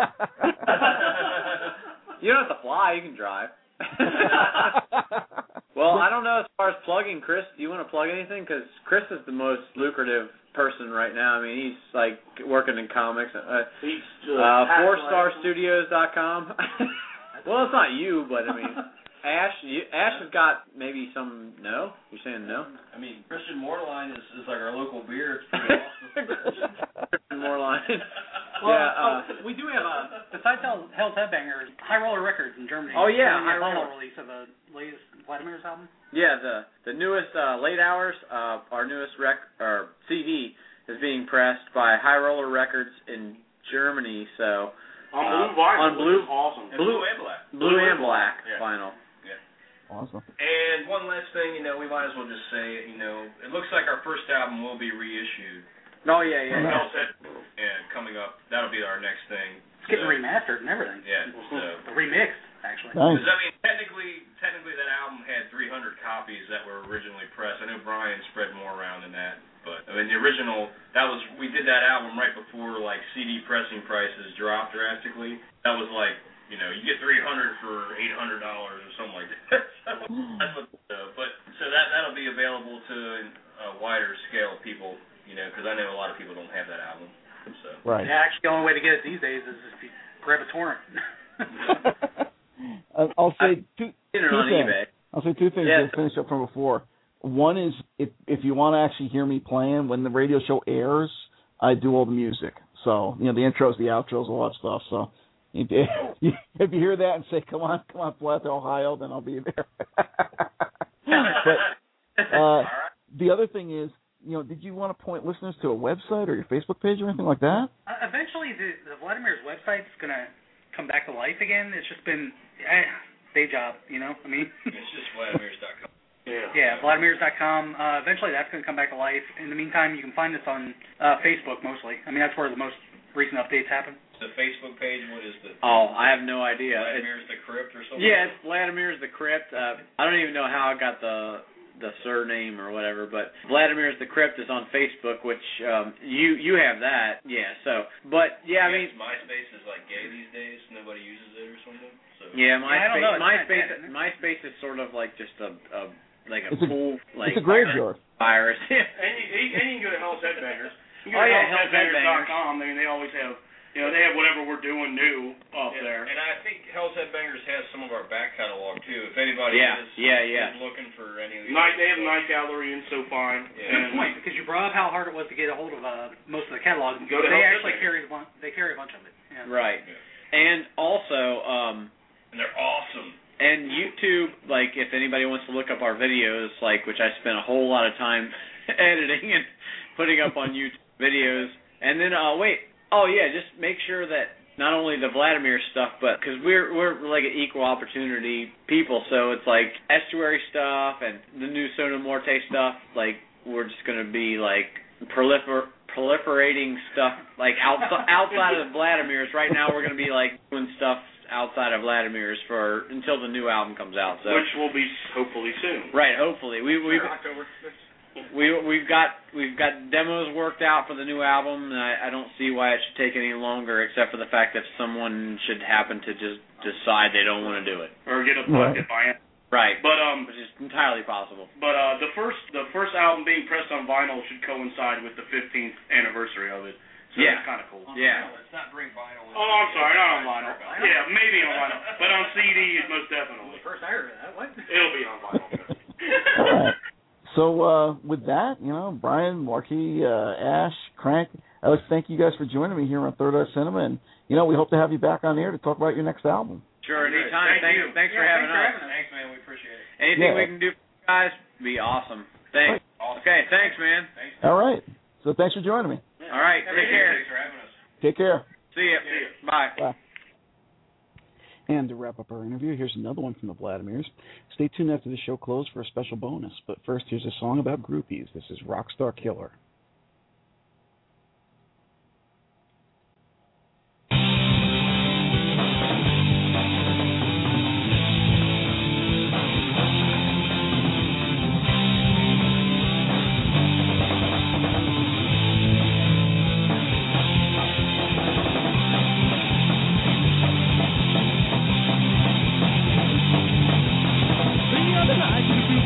You don't have to fly. You can drive. Well, I don't know as far as plugging, Chris. Do you want to plug anything? Because Chris is the most lucrative person right now. I mean, he's like working in comics. He's 4starstudios.com. Well, it's not you, but I mean, Ash has got maybe some. No, you're saying no. I mean, Christian Moorline is like our local beer. It's pretty awesome. Christian Moorline. Well, we do have besides Hell's Headbangers, High Roller Records in Germany. Oh yeah, High Roller release of the latest Vladimir's album. Yeah, the newest Late Hours, our newest CD is being pressed by High Roller Records in Germany. So on blue vinyl, on blue, awesome. Blue and black. Blue and black yeah. vinyl. Awesome. And one last thing, we might as well just say it. It looks like our first album will be reissued. Oh yeah. And coming up, that'll be our next thing. It's getting remastered and everything. Yeah. Remixed, actually. Nice. Because, I mean, technically that album had 300 copies that were originally pressed. I know Brian spread more around than that. But, I mean, the original, we did that album right before, like, CD pressing prices dropped drastically. That was like, you get 300 for $800 or something like that. That's what, but, so that'll be available to a wider scale of people, because I know a lot of people don't have that album. So. Right. Yeah, actually, the only way to get it these days is if you grab a torrent. I'll say two things. eBay. I'll say two things to finish up from before. One is if you want to actually hear me playing when the radio show airs, I do all the music. So the intros, the outros, all that stuff. So if you hear that and say, "Come on, fly to Ohio," then I'll be there. But the other thing is, did you want to point listeners to a website or your Facebook page or anything like that? Eventually, the Vladimir's website's going to come back to life again. It's just been day job, I mean. It's just Vladimirs.com. Yeah, Vladimirs.com. Eventually, that's going to come back to life. In the meantime, you can find us on Facebook mostly. I mean, that's where the most recent updates happen. The Facebook page, what is the... Oh, I have no idea. Vladimir's the Crypt or something? Yeah, it's Vladimir's the Crypt. I don't even know how I got the surname or whatever, but Vladimir's the Crypt is on Facebook, which you have that. Yeah, so, but, yeah, I mean... MySpace is like gay these days. Nobody uses it or something? So. Yeah, I don't know. MySpace is sort of like just a cool, like... It's a graveyard. Virus. And you can go to Hell's Headbangers. You can go to to hellsheadbangers.com. They always have... they have whatever we're doing new up there. And I think Hell's Headbangers has some of our back catalog, too. If anybody is looking for any of these. They have Night Gallery and So Fine. Yeah. Good point, because you brought up how hard it was to get a hold of most of the catalog. Go to they actually carry a bunch of it. Yeah. Right. Yeah. And also... and they're awesome. And YouTube, like, if anybody wants to look up our videos, like, which I spent a whole lot of time editing and putting up on YouTube videos. And then, just make sure that not only the Vladimir stuff, but because we're like an equal opportunity people, so it's like estuary stuff and the new Sono Morte stuff. Like we're just gonna be like proliferating stuff like outside of the Vladimirs. Right now, we're gonna be like doing stuff outside of Vladimir's until the new album comes out. So which will be hopefully soon. Right, hopefully October. We've got demos worked out for the new album, and I don't see why it should take any longer, except for the fact that someone should happen to just decide they don't want to do it or get abducted by it. Right, but which is entirely possible. But the first album being pressed on vinyl should coincide with the 15th anniversary of it. So that's kind of cool. Yeah. Let's not bring vinyl in. Oh, I'm sorry, not on vinyl. Yeah, maybe on vinyl, but on CD, most definitely. First I heard of that. What? It'll be on vinyl. All right. So with that, Brian, Marquis, Ash, Crank, I'd like to thank you guys for joining me here on Third Eye Cinema, and we hope to have you back on air to talk about your next album. Sure, anytime. Thanks for having us. Thanks, man. We appreciate it. Anything we can do for you guys, be awesome. Thanks. Awesome. Okay, thanks, man. Thanks. All right. So thanks for joining me. Yeah. All right, take care. Thanks for having us. Take care. See ya. Bye. Bye. And to wrap up our interview, here's another one from the Vladimirs. Stay tuned after the show closes for a special bonus. But first, here's a song about groupies. This is Rockstar Killer. The other night you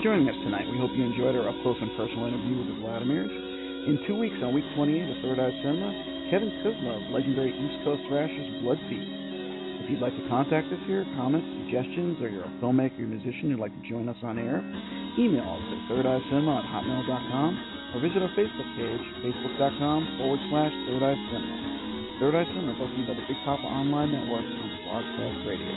joining us tonight. We hope you enjoyed our up-close and personal interview with the Vladimirs. In 2 weeks, on week 28 of Third Eye Cinema, Kevin Kuzma of legendary East Coast thrashers Blood Feast. If you'd like to contact us here, comments, suggestions, or you're a filmmaker or musician who'd like to join us on air, email us at thirdeyecinema@hotmail.com or visit our Facebook page, facebook.com/Third Eye Cinema. Third Eye Cinema is opened by the Big Papa Online Network on Blog Talk Radio.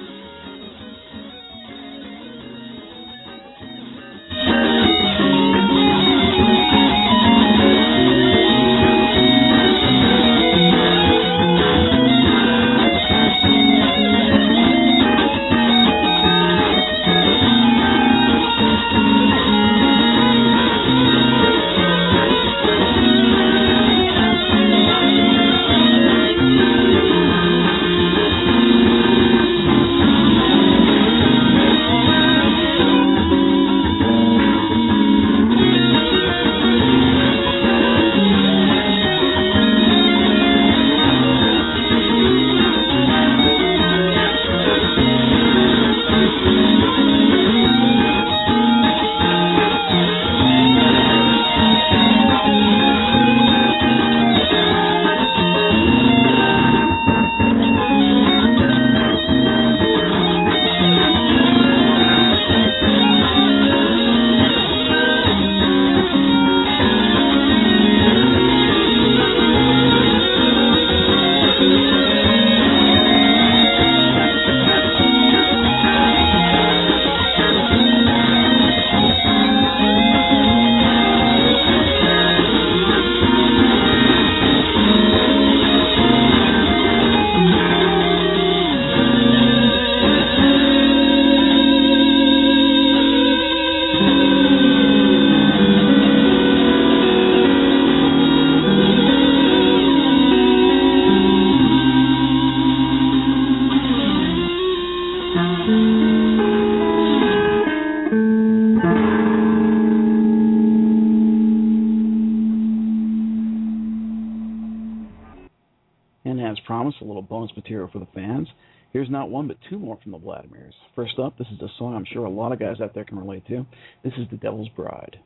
A little bonus material for the fans. Here's not one but two more from the Vladimirs. First up, this is a song I'm sure a lot of guys out there can relate to. This is The Devil's Bride.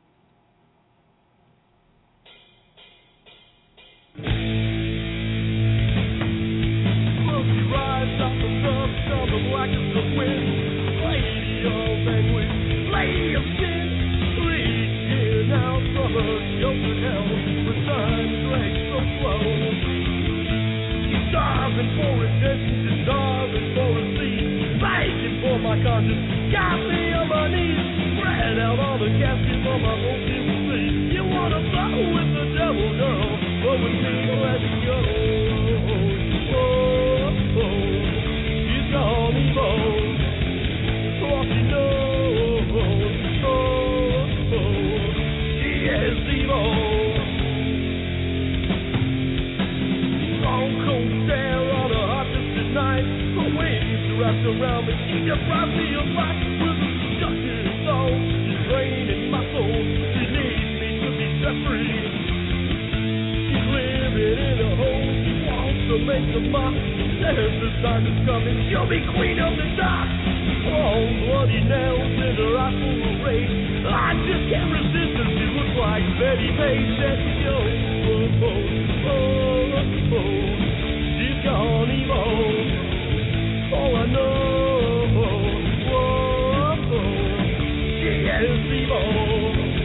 Starving for attention, starving for a seat, fighting for my conscience, got me on my knees, spread out all the caskets on my own see. You wanna blow with the devil, girl, but with me, let it go. Oh, oh, she's gone evil, what she knows, oh, oh, she is evil. Night, her wings wrapped around me. She deprived me of life with a seductive soul. She's draining my soul. She needs me to be set free. She's living in a hole. She wants to make a mock. There's the time is coming. She'll be queen of the dark. Long bloody nails in her eyes full of rage. I just can't resist her. She looks like Betty Page. There she goes. Oh, oh, oh, oh. She's gone evil. Oh, I know, whoa, she is evil.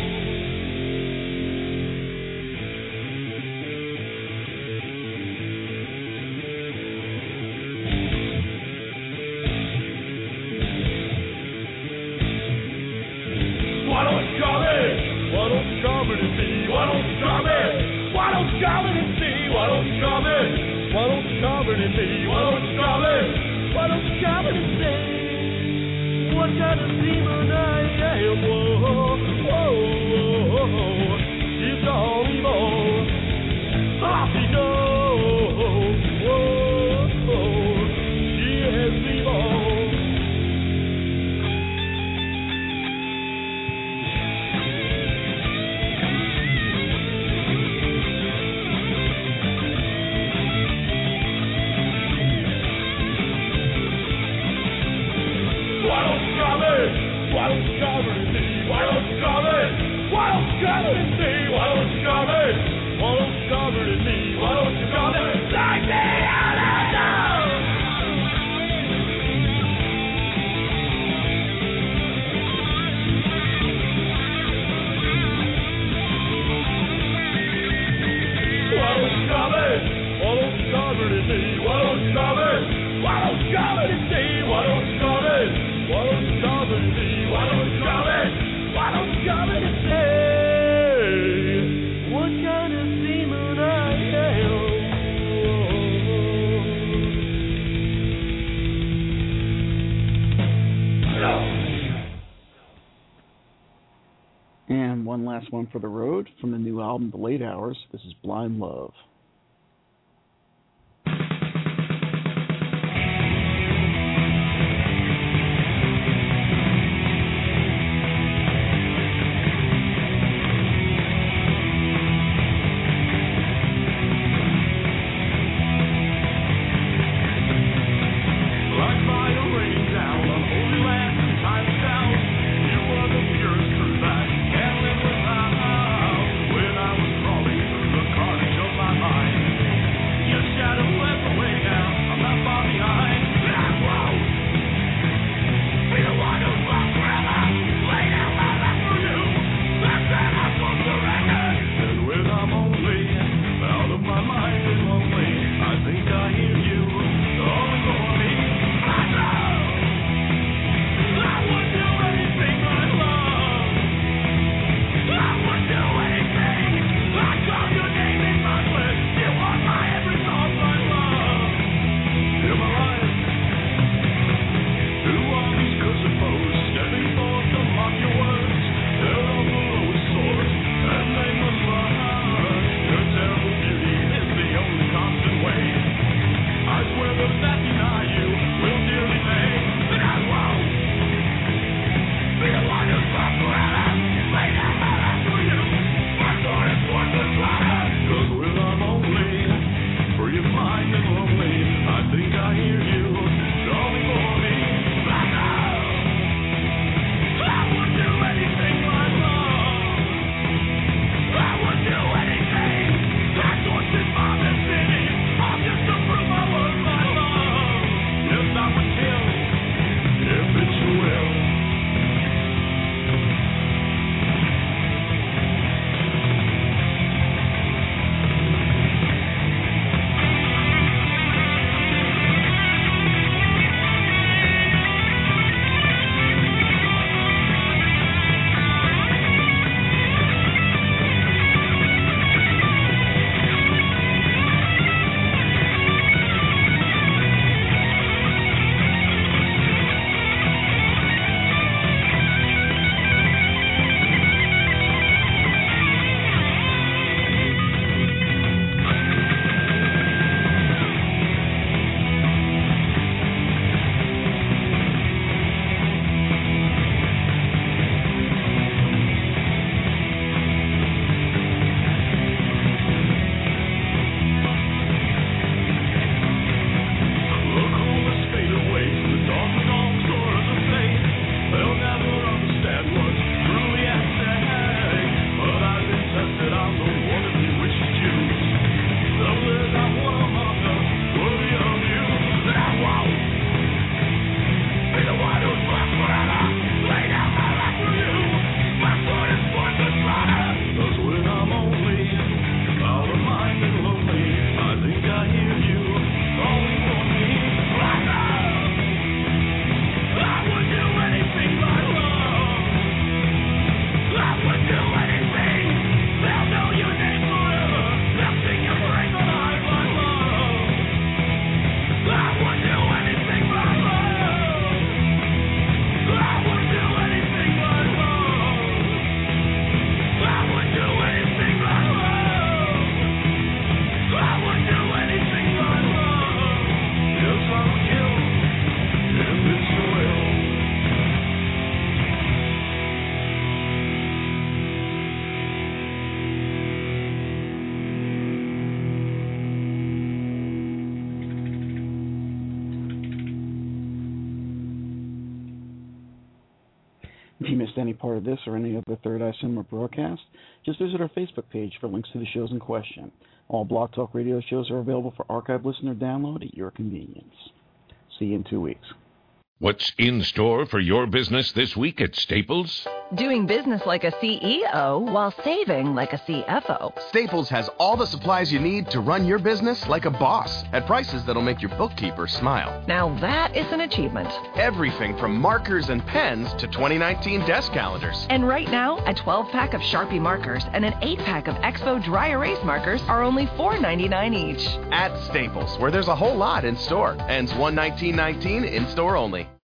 Why don't you come in? Why don't you come in and see? Why don't you come in? Why don't you come in and see? Why don't you come in? Why don't you come in and see? Why don't you come in? Why don't you come in and say what kind of demon I am? Whoa, whoa, whoa. She's gone evil. Off she goes. Whoa, whoa. She is evil. Why don't you come in? Why don't you come in? one last one for the road from the new album, The Late Hours. This is Blind Love. If you missed any part of this or any other Third Eye Cinema broadcast, just visit our Facebook page for links to the shows in question. All Blog Talk Radio shows are available for archive listener download at your convenience. See you in 2 weeks. What's in store for your business this week at Staples? Doing business like a CEO while saving like a CFO. Staples has all the supplies you need to run your business like a boss at prices that'll make your bookkeeper smile. Now that is an achievement. Everything from markers and pens to 2019 desk calendars. And right now, a 12-pack of Sharpie markers and an 8-pack of Expo dry erase markers are only $4.99 each. At Staples, where there's a whole lot in store. Ends 1/19/19, in store only.